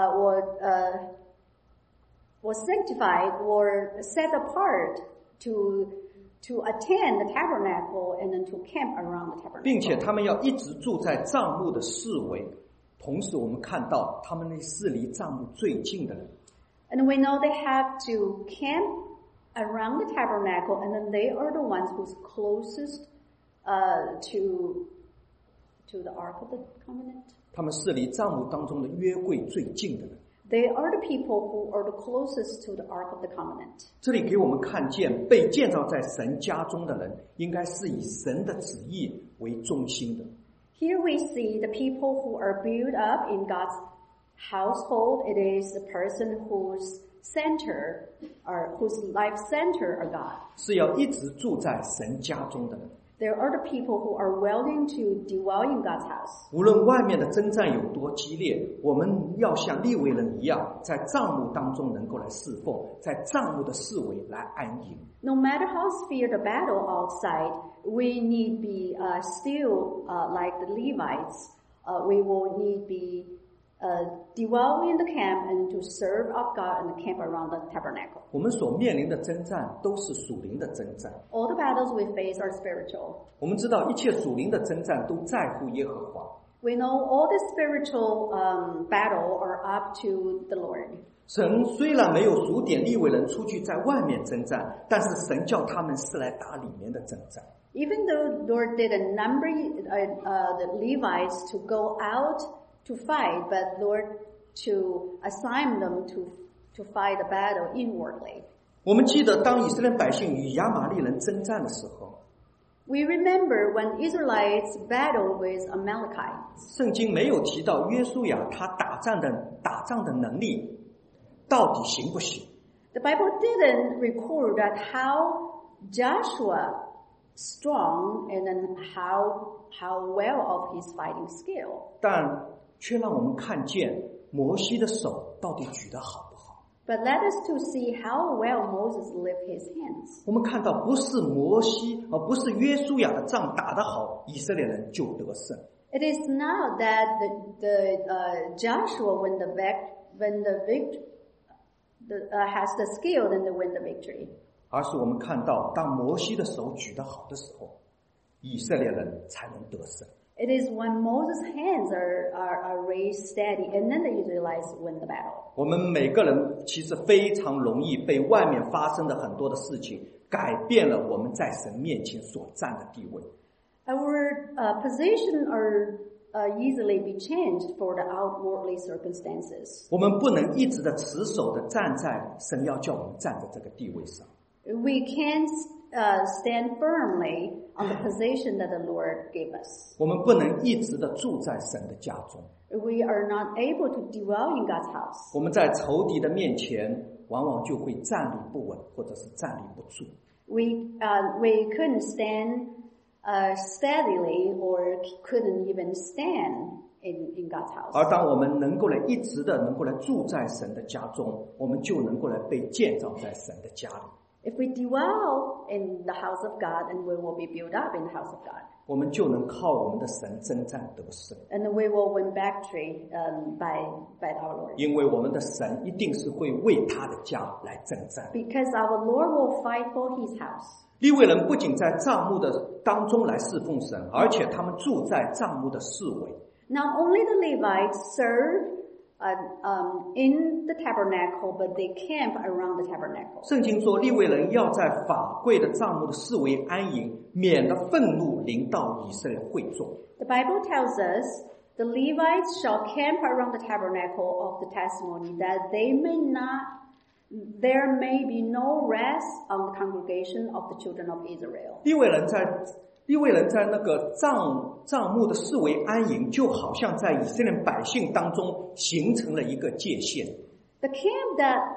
sanctified or set apart to attend the tabernacle and then to camp around the tabernacle. 并且他们要一直住在帐幕的四围。同时我们看到他们是离帐幕最近的人。 And we know they have to camp around the tabernacle, and then they are the ones who's closest to the Ark of the Covenant. 他们是离帐幕当中的约柜最近的人。 They are the people who are the closest to the Ark of the Covenant. 这里给我们看见，被建造在神家中的人，应该是以神的旨意为中心的。 Here we see the people who are built up in God's household. It is the person whose center or whose life center are God. 是要一直住在神家中的人。 There are the people who are willing to dwell in God's house. 无论外面的征战有多激烈，我们要像利未人一样，在帐幕当中能够来侍奉，在帐幕的四围来安营。 No matter how severe the battle outside, we need be still like the Levites. We will need be dwell in the camp and to serve of God and camp around the tabernacle. 我们所面临的征战都是属灵的征战。 All the battles we face are spiritual. 我们知道一切属灵的征战都在乎耶和华。 We know all the spiritual battle are up to the Lord. 神虽然没有数点利未人出去在外面征战，但是神叫他们是来打里面的征战。 Even though Lord didn't number the Levites to go out to fight, but Lord to assign them to fight the battle inwardly. 我们记得当以色列百姓与亚玛力人征战的时候， We remember when Israelites battled with Amalekites. 圣经没有提到约书亚他打仗的能力到底行不行。 The Bible didn't record that how Joshua strong and then how well of his fighting skill. 但却让我们看见摩西的手到底举得好不好。 But let us to see how well Moses lifted his hands. 我们看到不是摩西不是约书亚的仗打得好，以色列人就得胜。 It is not that Joshua has the skill then to win the victory. 而是我们看到当摩西的手举得好的时候，以色列人才能得胜。 It is when Moses' hands are raised steady and then the Israelites win the battle. 我们每个人其实非常容易被外面发生的很多的事情改变了我们在神面前所站的地位。 Our position are easily be changed for the outwardly circumstances. 我们不能一直的持守的站在神要叫我们站的这个地位上。 We can't stand firmly on the position that the Lord gave us. 我们不能一直的住在神的家中。 We are not able to dwell in God's house. 我们在仇敌的面前，往往就会站立不稳，或者是站立不住。 We couldn't stand steadily or couldn't even stand in God's house. 而当我们能够一直的能够住在神的家中，我们就能够被建造在神的家里。 If we dwell in the house of God, and we will be built up in the house of God. 我们就能靠我们的神征战得胜。 And we will win victory by our Lord. 因为我们的神一定是会为他的家来征战。 Because our Lord will fight for his house. 利未人不仅在帐幕的当中来侍奉神，而且他们住在帐幕的四围。 Not only the Levites serve in the tabernacle, but they camp around the tabernacle. 圣经说，利未人要在法柜的帐幕的四围安营，免得愤怒临到以色列会众。 The Bible tells us the Levites shall camp around the tabernacle of the testimony, that there may be no rest on the congregation of the children of Israel. 利未人在那个帐幕的四围安营，就好像在以色列百姓当中形成了一个界限。 The camp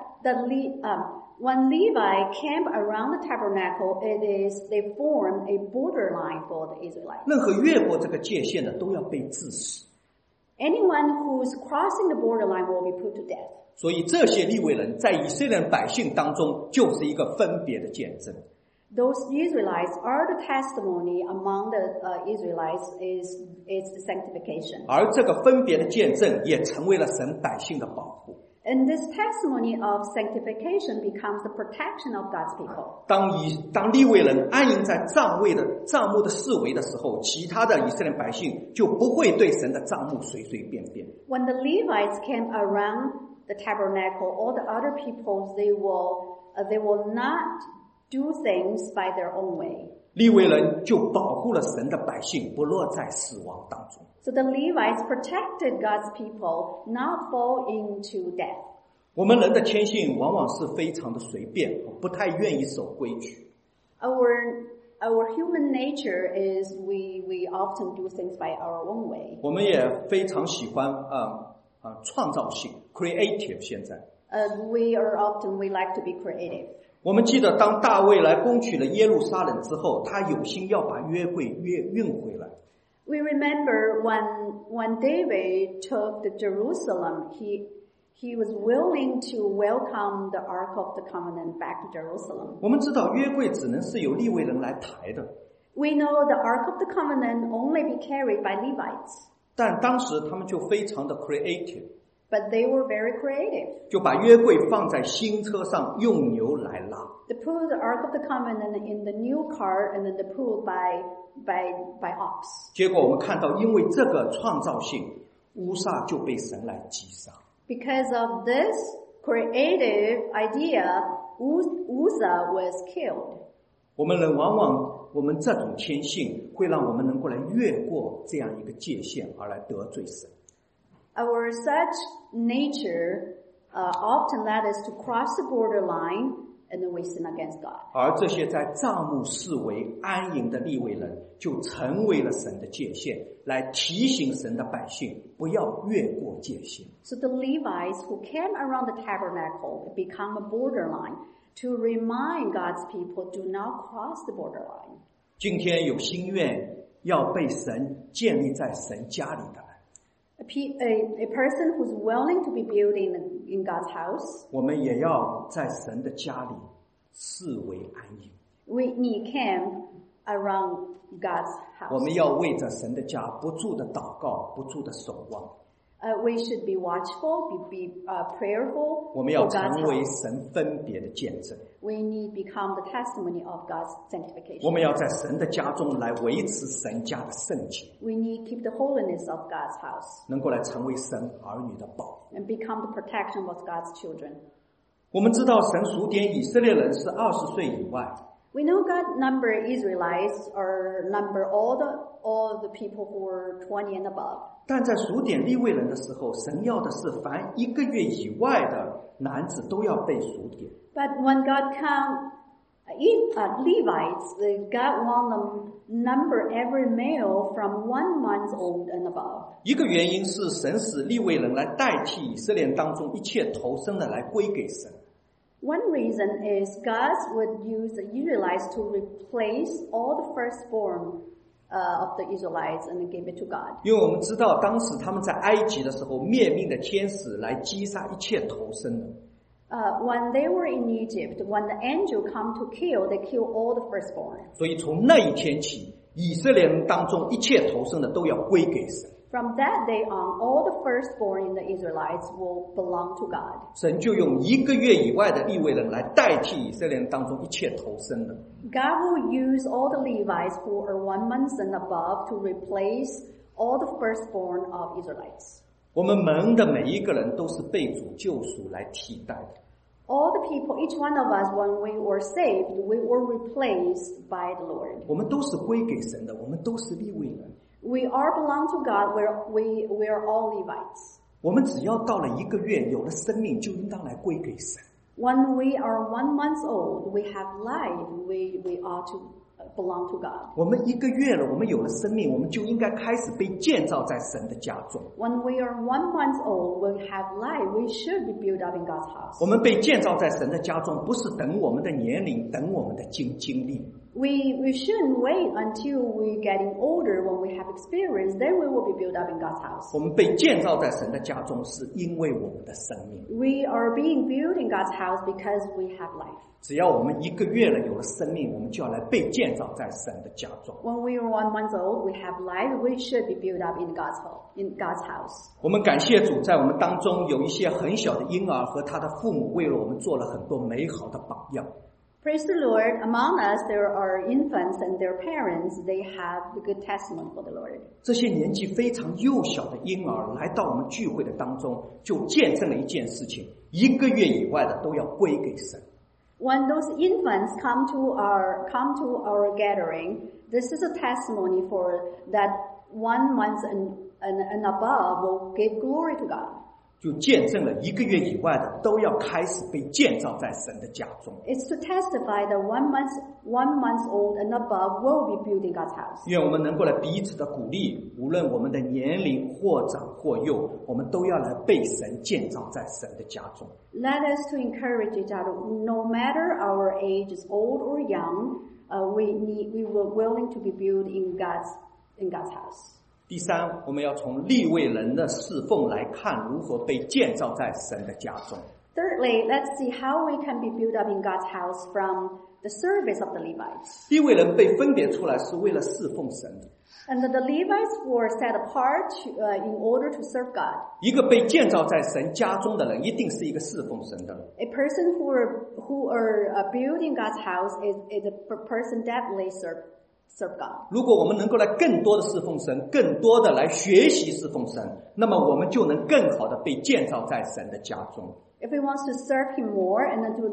when Levi camp around the tabernacle, they form a borderline for the Israelites. 任何越过这个界限的都要被治死。 Anyone who's crossing the borderline will be put to death. 所以这些利未人在以色列百姓当中就是一个分别的见证。 Those Israelites are the testimony among the Israelites is the sanctification. 而这个分别的见证也成为了神百姓的保护。 And this testimony of sanctification becomes the protection of God's people. 当利未人安营在帐幕的四围的时候，其他的以色列百姓就不会对神的帐幕随随便便。 When the Levites camp around the tabernacle, all the other peoples they will not do things by their own way. 利未人就保护了神的百姓不落在死亡当中。 So the Levites protected God's people not fall into death. 我们人的天性往往是非常的随便，不太愿意守规矩。 Our human nature is we often do things by our own way. 我们也非常喜欢创造性 creative 现在。 We like to be creative. 我们记得当大卫来攻取了耶路撒冷之后，他有心要把约柜运回来。 We remember when David took the Jerusalem, he was willing to welcome the Ark of the Covenant back to Jerusalem. 我们知道约柜只能是由利未人来抬的。 We know the Ark of the Covenant only be carried by Levites. 但当时他们就非常的 creative， But they were very creative. 就把约柜放在新车上，用牛来拉。 They put the Ark of the Covenant in the new cart, and then they pulled by ox. 结果我们看到，因为这个创造性，乌撒就被神来击杀。 Because of this creative idea, Uzzah was killed. 我们人往往我们这种天性会让我们能够来越过这样一个界限，而来得罪神。 Our such nature often led us to cross the borderline and then we sin against God. 而这些在帐幕视为安营的利未人，就成为了神的界限，来提醒神的百姓不要越过界限。 So the Levites who came around the tabernacle become a borderline to remind God's people do not cross the borderline. 今天有心愿要被神建立在神家里的人， A person who's willing to be built in God's house, 我们也要在神的家里视为安营。 we need camp around God's 我 house. 们要为着神的家不住的祷告，不住的守望。 We should be watchful, be prayerful 我 for 们要 God's 成为 house. 神分别的见证。 We need become the testimony of God's 我 sanctification. 们要在神的家中来维持神家的圣洁， We need keep the holiness of God's house 能够来成为神儿女的保护。 and become the protection of God's children. 我们知道神数点以色列人是20岁以外， We know God number Israelites or number all the people who were 20 and above. 但在数点利未人的时候，神要的是凡1个月以外的男子都要被数点。 But when God count Levites, God want them number every male from 1 month old and above. 一个原因是神使利未人来代替以色列人当中一切投生的来归给神。 One reason is God would use the Israelites to replace all the firstborn of the Israelites and give it to God. 因为我们知道当时他们在埃及的时候，灭命的天使来击杀一切投生的。 When they were in Egypt, when the angel come to kill, they kill all the firstborn. 所以从那一天起，以色列人当中一切投生的都要归给神。 From that day on, all the firstborn in the Israelites will belong to God. 神就用1个月以外的利未人来代替以色列人当中一切投生的。 God will use all the Levites who are 1 month and above to replace all the firstborn of Israelites. 我们门的每一个人都是被主救赎来替代的。 All the people, each one of us, when we were saved, we were replaced by the Lord. 我们都是归给神的，我们都是利未人。 We are belong to God. We are all Levites. 我们只要到了1个月，有了生命，就应当来归给神。 When we are 1 month old, we have life. We ought to belong to God. 我们1个月了，我们有了生命，我们就应该开始被建造在神的家中。 When we are 1 month old, we have life. We should be built up in God's house. 我们被建造在神的家中，不是等我们的年龄，等我们的经历。 We shouldn't wait until we're getting older when we have experience. Then we will be built up in God's house. 我们被建造在神的家中，是因为我们的生命。 We are being built in God's house because we have life. 只要我们1个月了，有了生命，我们就要来被建造在神的家中。 When we are 1 month old, we have life. We should be built up in God's house. 我们感谢主，在我们当中有一些很小的婴儿和他的父母，为了我们做了很多美好的榜样。 Praise the Lord. Among us, there are infants and their parents. They have the good testimony for the Lord. 这些年纪非常幼小的婴儿来到我们聚会的当中，就见证了一件事情：1个月以外的都要归给神。 When those infants come to our gathering, this is a testimony for that 1 month and above will give glory to God. 就见证了1个月以外的都要开始被建造在神的家中。 It's to testify that 1 month old and above will be built in God's house. 愿我们能够来彼此的鼓励，无论我们的年龄或长或幼，我们都要来被神建造在神的家中。 Let us to encourage each other. No matter our age is old or young, we were willing to be built in God's house. 第三，我们要从利未人的侍奉来看如何被建造在神的家中。 Thirdly, let's see how we can be built up in God's house from the service of the Levites. 利未人被分别出来是为了侍奉神的。 And the Levites were set apart in order to serve God. 一个被建造在神家中的人，一定是一个侍奉神的人。 A person who are building God's house is a person definitely serve God. 如果我们能够来更多的侍奉神，更多的来学习侍奉神，那么我们就能更好的被建造在神的家中。 If we want to serve Him more and then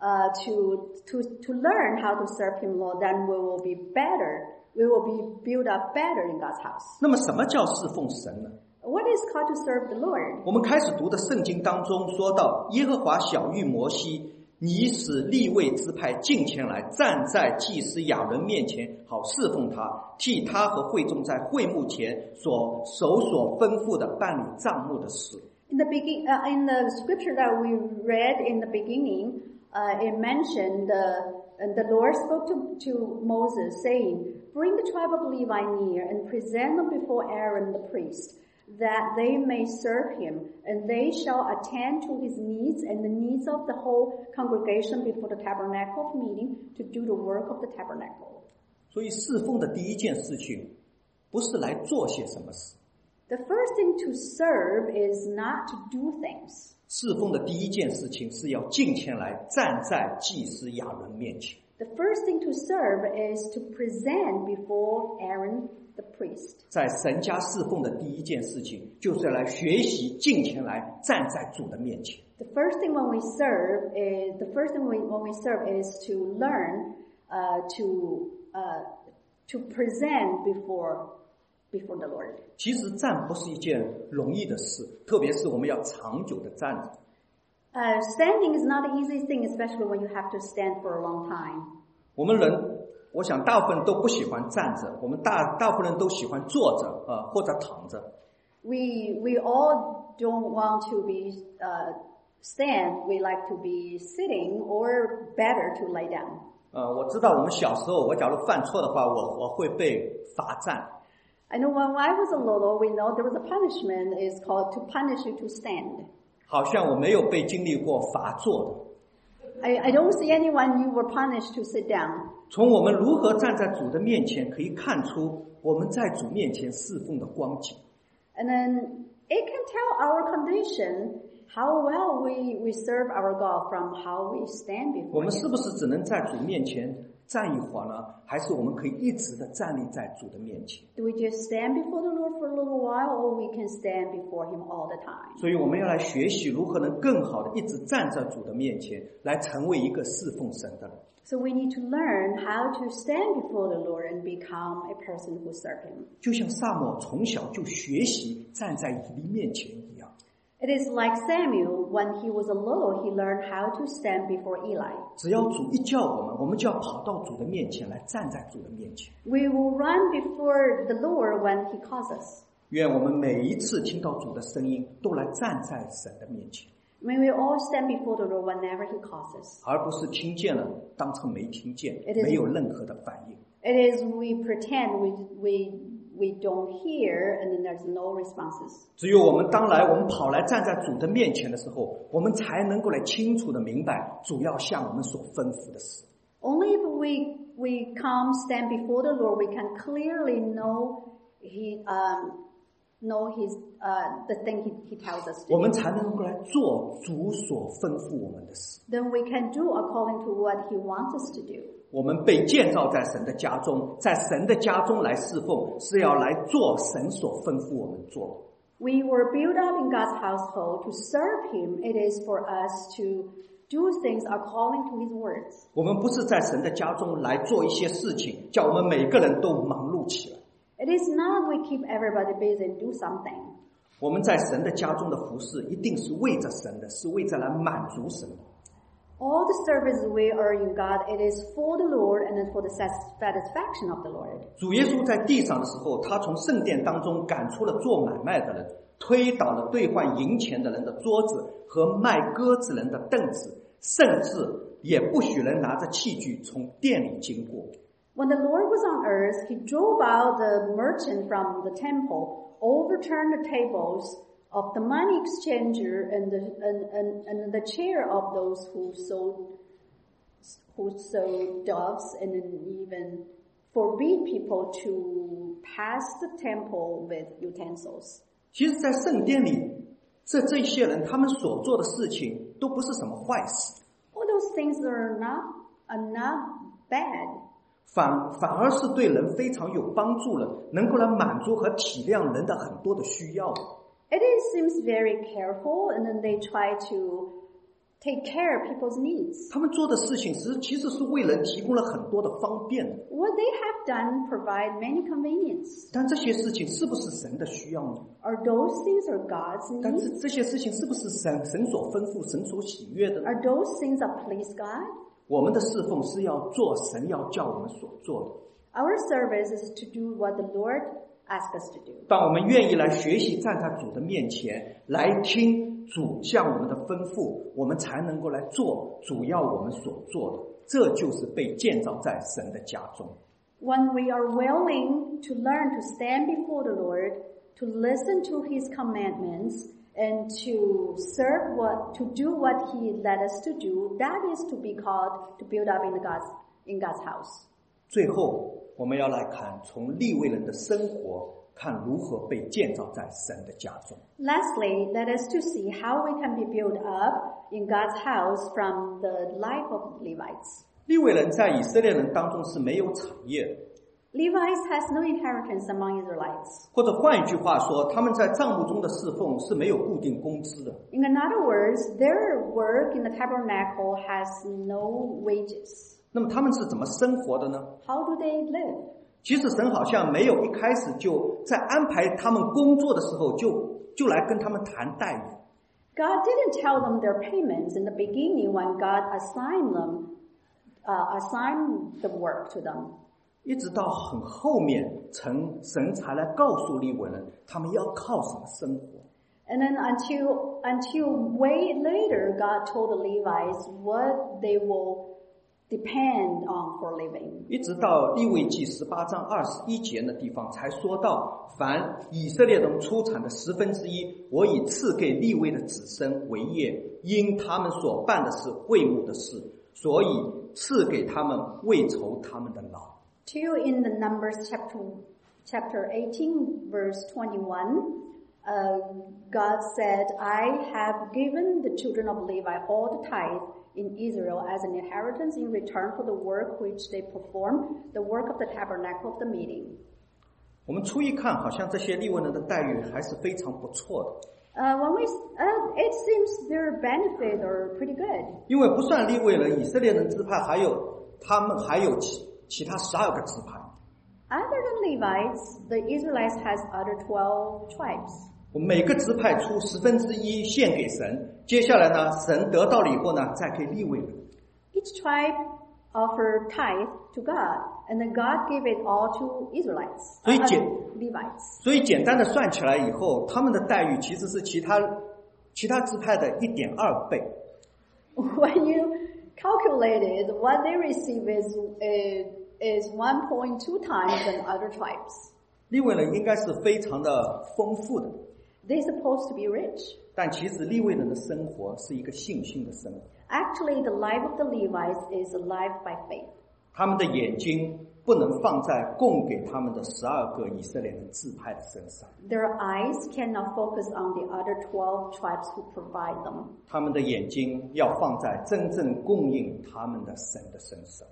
to learn how to serve Him more, then we will be better. We will be built up better in God's house. 那么什么叫侍奉神呢？ What is called to serve the Lord? 我们开始读的圣经当中说到，耶和华晓谕摩西，你使利未支派近前来，站在祭司亚伦面前，好侍奉他，替他和会众在会幕前所吩咐的办理帐幕的事。 In the scripture that we read in the beginning, it mentioned the Lord spoke to Moses, saying, "Bring the tribe of Levi near and present them before Aaron the priest, that they may serve him, and they shall attend to his needs and the needs of the whole congregation before the tabernacle of meeting to do the work of the tabernacle." 所以侍奉的第一件事情，不是来做些什么事。 The first thing to serve is not to do things. 侍奉的第一件事情是要近前来，站在祭司亚伦面前。 The first thing to serve is to present before Aaron the priest. 在神家侍奉的第一件事情，就是要来学习近前来，站在主的面前。 The first thing when we serve is to learn to present before the Lord. 其实站不是一件容易的事，特别是我们要长久的站着。 Standing is not an easy thing, especially when you have to stand for a long time. 我们人，我想大部分人都不喜欢站着，我们大部分人都喜欢坐着或者躺着。 We all don't want to be stand. We like to be sitting, or better to lay down. 我知道我们小时候，我假如犯错的话，我会被罚站。 I know when I was a little, we know there was a punishment is called to punish you to stand. 好像我没有被经历过罚坐的。 I don't see anyone you were punished to sit down. 从我们如何站在主的面前，可以看出我们在主面前侍奉的光景。 And then it can tell our condition how well we serve our God from how we stand 我 before 们是 Him. 不是只能在主面前站一会儿呢？还是我们可以一直的站立在主的面前？ Do we just stand before the Lord for a little while, or we can stand before Him all the time? 所以我们要来学习如何能更好的一直站在主的面前，来成为一个侍奉神的人。 So we need to learn how to stand before the Lord and become a person who serves Him. 就像撒母耳从小就学习站在以利面前一样。 It is like Samuel, when he was a little, he learned how to stand before Eli. 只要主一叫我们，我们就要跑到主的面前来，站在主的面前。 We will run before the Lord when He calls us. 愿我们每一次听到主的声音，都来站在神的面前， May we all stand before the Lord whenever He calls us. 而不是听见了当成没听见， It is- 没有任何的反应。 It is we pretend we don't hear, and then there's no responses. 只有我们跑来站在主的面前的时候，我们才能够来清楚的明白主要向我们所吩咐的事。 Only if we come stand before the Lord, we can clearly know the thing He tells us to 我们 do. 才能够来做主所吩咐我们的事。 Then we can do according to what He wants us to do. 我们被建造在神的家中，在神的家中来侍奉，是要来做神所吩咐我们做的。 We were built up in God's household to serve Him. It is for us to do things according to His words. 我们不是在神的家中来做一些事情，叫我们每个人都忙碌起来。 It is not we keep everybody busy and do something. 我们在神的家中的服事，一定是为着神的，是为着来满足神的。 All the service we are in God, it is for the Lord and then for the satisfaction of the Lord. 主耶稣在地上的时候，他从圣殿当中赶出了做买卖的人，推倒了兑换银钱的人的桌子和卖鸽子人的凳子，甚至也不许人拿着器具从店里经过。 When the Lord was on earth, He drove out the merchant from the temple, overturned the tables of the money exchanger and the chair of those who sold doves and then even forbid people to pass the temple with utensils. 其实在圣殿里，这些人他们所做的事情都不是什么坏事， All those things are not bad. 反而是对人非常有帮助了，能够来满足和体谅人的很多的需要。 It seems very careful, and then they try to take care of people's needs. 他们做的事情其实是为人提供了很多的方便的， What they have done provide many convenience. 但这些事情是不是神的需要呢？ Are those things are God's 但 needs? 这些事情是不是神所吩咐、神所喜悦的呢？ Are those things that please God? 我们的侍奉是要做神要叫我们所做的。 Our service is to do what the Lord asks us to do. 当我们愿意来学习站在主的面前，来听主向我们的吩咐，我们才能够来做主要我们所做的。这就是被建造在神的家中。 When we are willing to learn to stand before the Lord, to listen to His commandments, and to do what He led us to do, that is to be called to build up in God's house. 最后，我们要来看从利未人的生活，看如何被建造在神的家中。 Lastly, let us to see how we can be built up in God's house from the life of Levites. 利未人在以色列人当中是没有产业的， Levites has no inheritance among Israelites. 或者换一句话说，他们在帐幕中的侍奉是没有固定工资的。 In other words, their work in the tabernacle has no wages. 那么他们是怎么生活的呢？ How do they live? 其实神好像没有一开始就在安排他们工作的时候就来跟他们谈待遇。 God didn't tell them their payments in the beginning when God assigned the work to them. 一直到很后面，神才来告诉利未人，他们要靠什么生活。 And then until way later, God told the Levites what they will depend on for living. 一直到利未记18章21节的地方才说到，凡以色列人出产的1/10，我已赐给利未的子孙为业，因他们所办的是会幕的事，所以赐给他们为酬他们的劳。 Two in the Numbers chapter 18 verse 21, God said, I have given the children of Levi all the tithe in Israel as an inheritance in return for the work which they perform, the work of the tabernacle of the meeting. 我们初一看，好像这些利未人的待遇还是非常不错的。 It seems their benefits are pretty good. 因为不算利未人，以色列人支派他们还有其他12个支派。 Other than Levites, the Israelites has other 12 tribes. 我们每个支派出1/10献给神，接下来呢，神得到了以后呢，再给利未人。 Each tribe offered tithe to God, and then God gave it all to Israelites, Levites. 所以简单的算起来以后，他们的待遇其实是其他支派的1.2倍。 When you calculate it, what they receive is 1.2 times than other tribes. 利未人应该是非常的丰富的， They're supposed to be rich. 但其实利未人的生活是一个信心的生活。 Actually, the life of the Levites is a life by faith. 他们的眼睛不能放在供给他们的12个以色列人支派的身上， Their eyes cannot focus on the other 12 tribes who provide them. 他们的眼睛要放在真正供应他们的神的身上。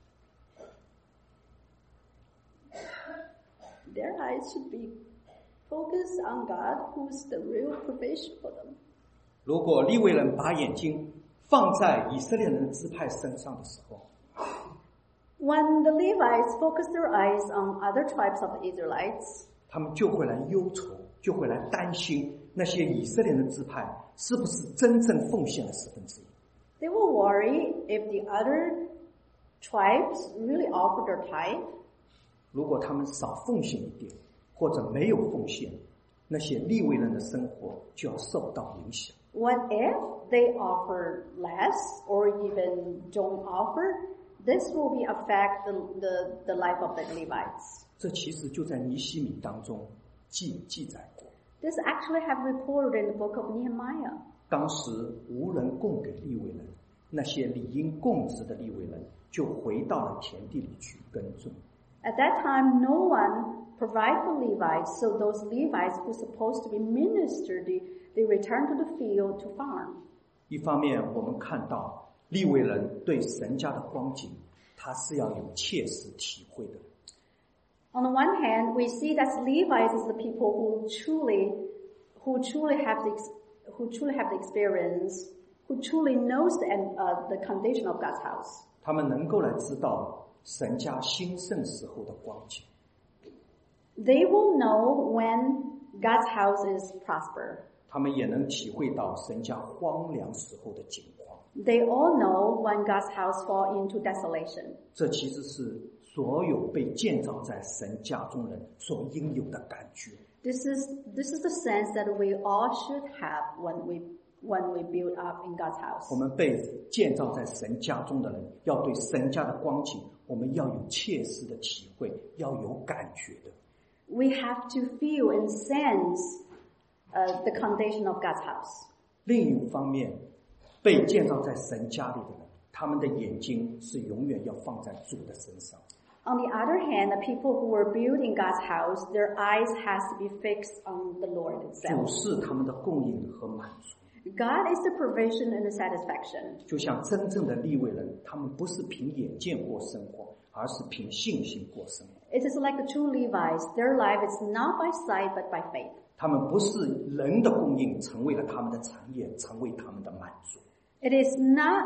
Their eyes should be focused on God, who's the real provision for them. 如果利未人把眼睛放在以色列人的支派身上的时候， When the Levites focus their eyes on other tribes of the Israelites, 他们就会来忧愁，就会来担心那些以色列人的支派是不是真正奉献了1/10。 they will worry if the other tribes really offer their tithe. 如果他们少奉献一点，或者没有奉献，那些利未人的生活就要受到影响。 What if they offer less or even don't offer? This will be affect the life of the Levites. 这其实就在尼希米当中记载过。 This actually have recorded in the book of Nehemiah. 当时无人供给利未人，那些理应供职的利未人就回到了田地里去耕种。 At that time, no one provided for Levites, so those Levites who were supposed to be ministered, they returned to the field to farm. 一方面我们看到利未人对神家的光景，他是要有切实体会的。 On the one hand, we see that Levites is the people who truly have the experience, who truly knows the condition of God's house. 他们能够来知道神家兴盛时候的光景。 They will know when God's house is prosper. 他们也能体会到神家荒凉时候的景况。 They all know when God's house fall into desolation. 这其实是所有被建造在神家中人所应有的感觉。 This is the sense that we all should have when we build up in God's house. 我们被建造在神家中的人，要对神家的光景，我们要有切实的体会，要有感觉的。 We have to feel and sense the condition of God's house. 另一方面，被建造在神家里的人，他们的眼睛是永远要放在主的身上。 On the other hand, the people who were building God's house, their eyes has to be fixed on the Lord 主 itself. 是他们的供应和满足。 God is the provision and the satisfaction. 就像真正的利未人，他们不是凭眼见过生活，而是凭信心过生活。 It is like the true Levites. Their life is not by sight but by faith. 他们不是人的供应成为了他们的产业，成为他们的满足。 It is not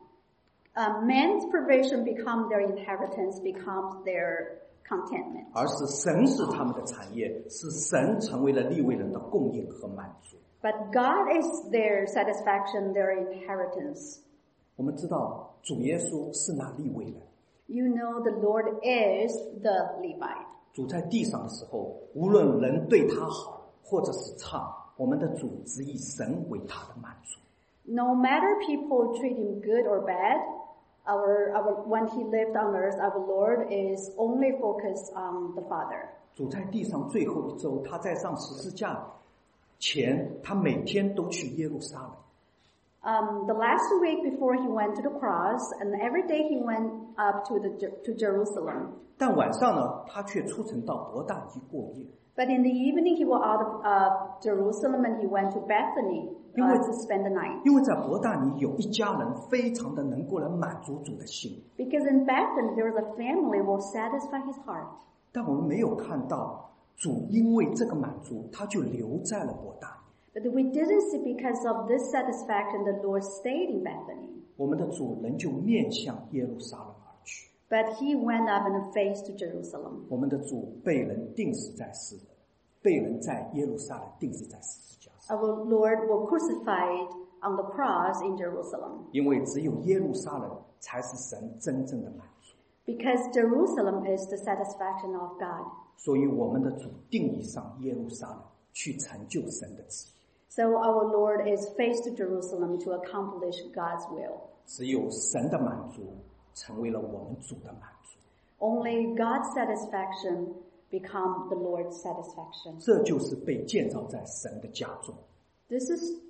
man's provision become their inheritance, becomes their contentment. 而是神是他们的产业，是神成为了利未人的供应和满足。 But God is their satisfaction, their inheritance. 我们知道主耶稣是那利未人， You know the Lord is the Levite. 主在地上的时候，无论人对他好或者是差，我们的主只以神为他的满足。 No matter people treat him good or bad, when he lived on earth, our Lord is only focused on the Father. 主在地上最后一周，他在上十字架前，他每天都去耶路撒冷。 The last week before he went to the cross, and every day he went up to Jerusalem. 但晚上呢，他却出城到伯大尼过夜。 But in the evening he was out of Jerusalem and he went to Bethany to spend the night. 因为在伯大尼有一家人非常的能够来满足主的心， Because in Bethany there was a family who will satisfy his heart. 但我们没有看到主因为这个满足，他就留在了伯大尼。 But we didn't see because of this satisfaction the Lord stayed in Bethany. 我们的主仍旧面向耶路撒冷而去。 But he went up and faced to Jerusalem. 我们的主被人钉死在世人，被人在耶路撒冷钉死在十字架上。 Our Lord was crucified on the cross in Jerusalem. 因为只有耶路撒冷才是神真正的满足。 Because Jerusalem is the satisfaction of God. 所以我们的主定义上耶路撒冷，去成就神的旨意。 So our Lord is faced to Jerusalem to accomplish God's will. 只有神的满足，成为了我们主的满足。 Only God's satisfaction become the Lord's satisfaction. 这就是被建造在神的家中。 This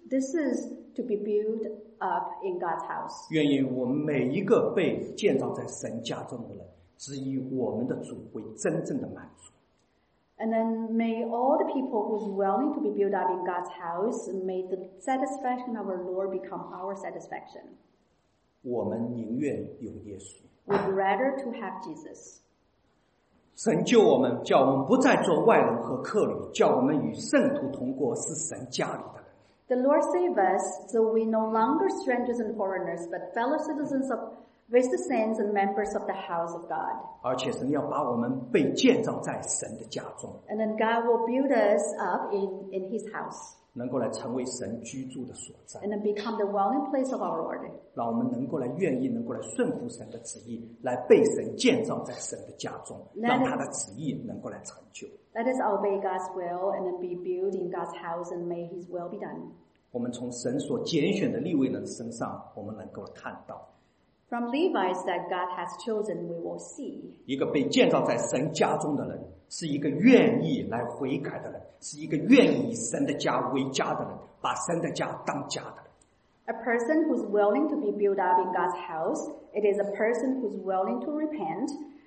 is to be built up in God's house. 愿意我们每一个被建造在神家中的人，只以我们的主为真正的满足。 And then may all the people who's willing to be built up in God's house, may the satisfaction of our Lord become our satisfaction. 我们宁愿有耶稣。 We'd rather to have Jesus. 神救我们，叫我们不再做外人和客旅，叫我们与圣徒同过，是神家里的人。 The Lord save us, so we no longer strangers and foreigners, but fellow citizens with the saints and members of the house of God. 而且神要把我们被建造在神的家中， And then God will build us up in His house, 能够来成为神居住的所在， and then become the dwelling place of our Lord. 让我们能够来愿意，能够来顺服神的旨意，来被神建造在神的家中，让他的旨意能够来成就。 Let us obey God's will and then be built in God's house, and may His will be done. 我们从神所拣选的利未人身上，我们能够看到 From Levites that God has chosen, we will see 一个被建造在神家中的人，是一个愿意来悔改的人，是一个愿意以神的家为家的人，把神的家当家的人。 a person who's willing to be built up in God's house. It is a person who's willing to repent.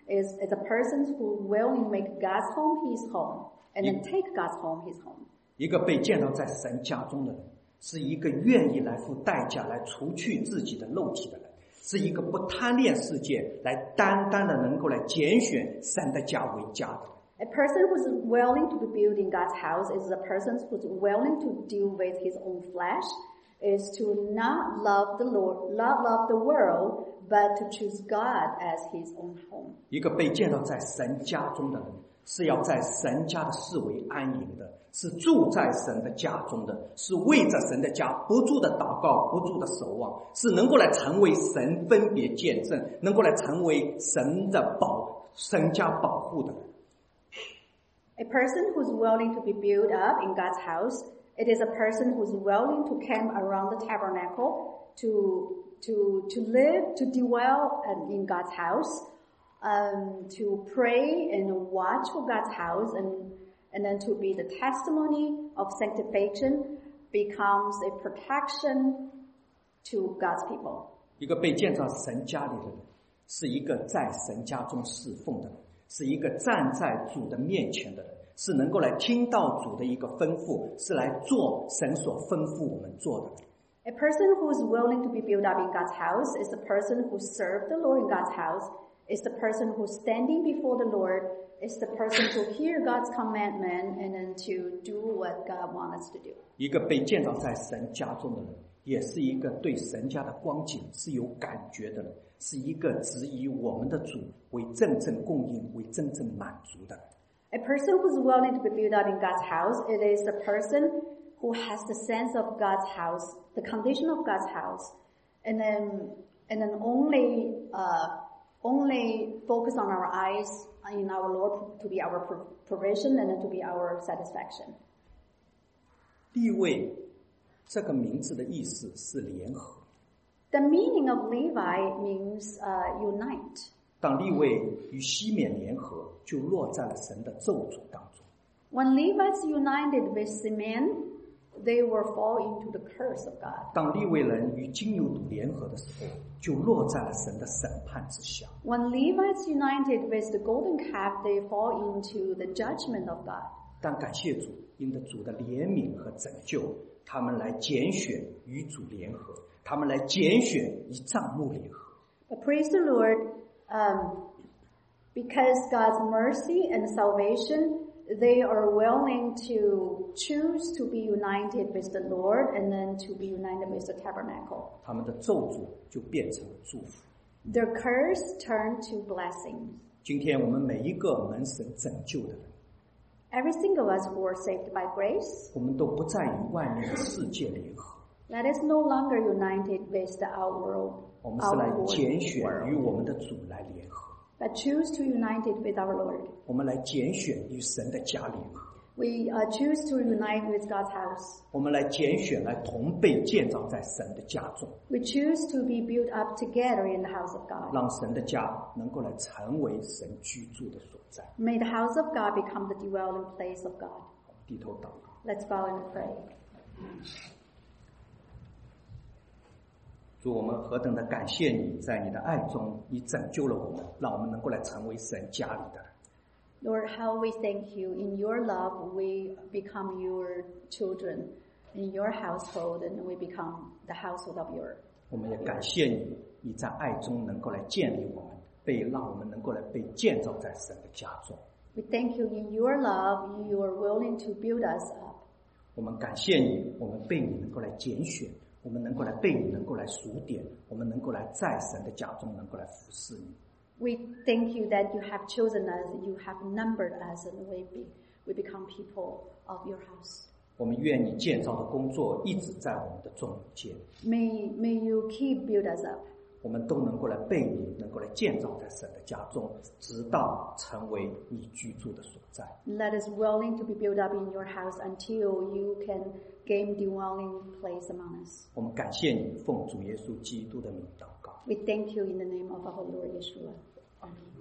is a person who willing to make God's home his home, and then take God's home his home. 一个被建造在神家中的人，是一个愿意来付代价来除去自己的肉体的人，是一个不贪恋世界，来单单的能够来拣选神的家为家的。 A person who's willing to be building God's house is a person who's willing to deal with his own flesh, is to not love the Lord, not love the world, but to choose God as his own home. 一个被建造在神家中的人，是要在神家的视为安营的，是住在神的家中的，是为着神的家不住的祷告，不住的守望，是能够来成为神分别见证，能够来成为神的神家保护的人。 A person who's willing to be built up in God's house, it is a person who's willing to camp around the tabernacle, to live, to dwell in God's house, to pray and watch for God's house, and then to be the testimony of sanctification, becomes a protection to God's people. 一个被建造神家里的人，是一个在神家中侍奉的人，是一个站在主的面前的人，是能够来听到主的一个吩咐，是来做神所吩咐我们做的人。 A person who is willing to be built up in God's house is the person who served the Lord in God's house, is the person who's standing before the Lord, is the person who hear God's commandment and then to do what God wants us to do. 一个被建造在神家中的人，也是一个对神家的光景是有感觉的人，是一个只以我们的主为真正供应，为真正满足的人。 A person who's willing to be built up in God's house, it is a person who has the sense of God's house, the condition of God's house, and then only focus on our eyes in our Lord to be our provision and then to be our satisfaction. 利未这个名字的意思是联合。 The meaning of Levi means unite. 当利未与西缅联合，就落在了神的咒诅当中。 When Levites united with Simeon, they were fall into the curse of God. 当利未人与金牛犊联合的时候，就落在了神的审判之下。 When Levites united with the golden calf, they fall into the judgment of God. 但感谢主，因着主的怜悯和拯救，他们来拣选与主联合，他们来拣选与帐幕联合。 But praise the Lord, because God's mercy and salvation, they are willing to choose to be united with the Lord and then to be united with the tabernacle. 他们的咒诅就变成了祝福。 Their curse turned to blessing. 今天我们每一个蒙神拯救的人， Every single of us who are saved by grace, 我们都不再与外面的世界联合， let us no longer united with the outworld, 我们是来 outward 拣选 world, 与我们的主来联合， but choose to unite it with our Lord. 我们来拣选与神的家联合， We choose to unite with God's house. 我们来拣选来同被建造在神的家中， We choose to be built up together in the house of God. 让神的家能够来成为神居住的所在。 May the house of God become the dwelling place of God. 低头祷告。 Let's bow and pray. 主，我们何等的感谢你，在你的爱中，你拯救了我们，让我们能够来成为神家里的人。 Lord, how we thank you. In your love, we become your children. In your household, and we become the household of your. 我们也感谢你，你在爱中能够来建立我们，让我们能够来被建造在神的家中。 We thank you. In your love, you are willing to build us up. 我们感谢你，我们被你能够来拣选，我们能够来被你能够来数点，我们能够来在神的家中能够来服侍你。 We thank you that you have chosen us, you have numbered us, and we become people of your house. 我们愿你建造的工作一直在我们的中间， May you keep build us up. 我们都能够来被你能够来建造在神的家中，直到成为你居住的所在。 Let us willing to be built up in your house until you can gain dwelling place among us. 我们感谢你，奉主耶稣基督的名祷告。 We thank you in the name of our Lord Yeshua. Amen.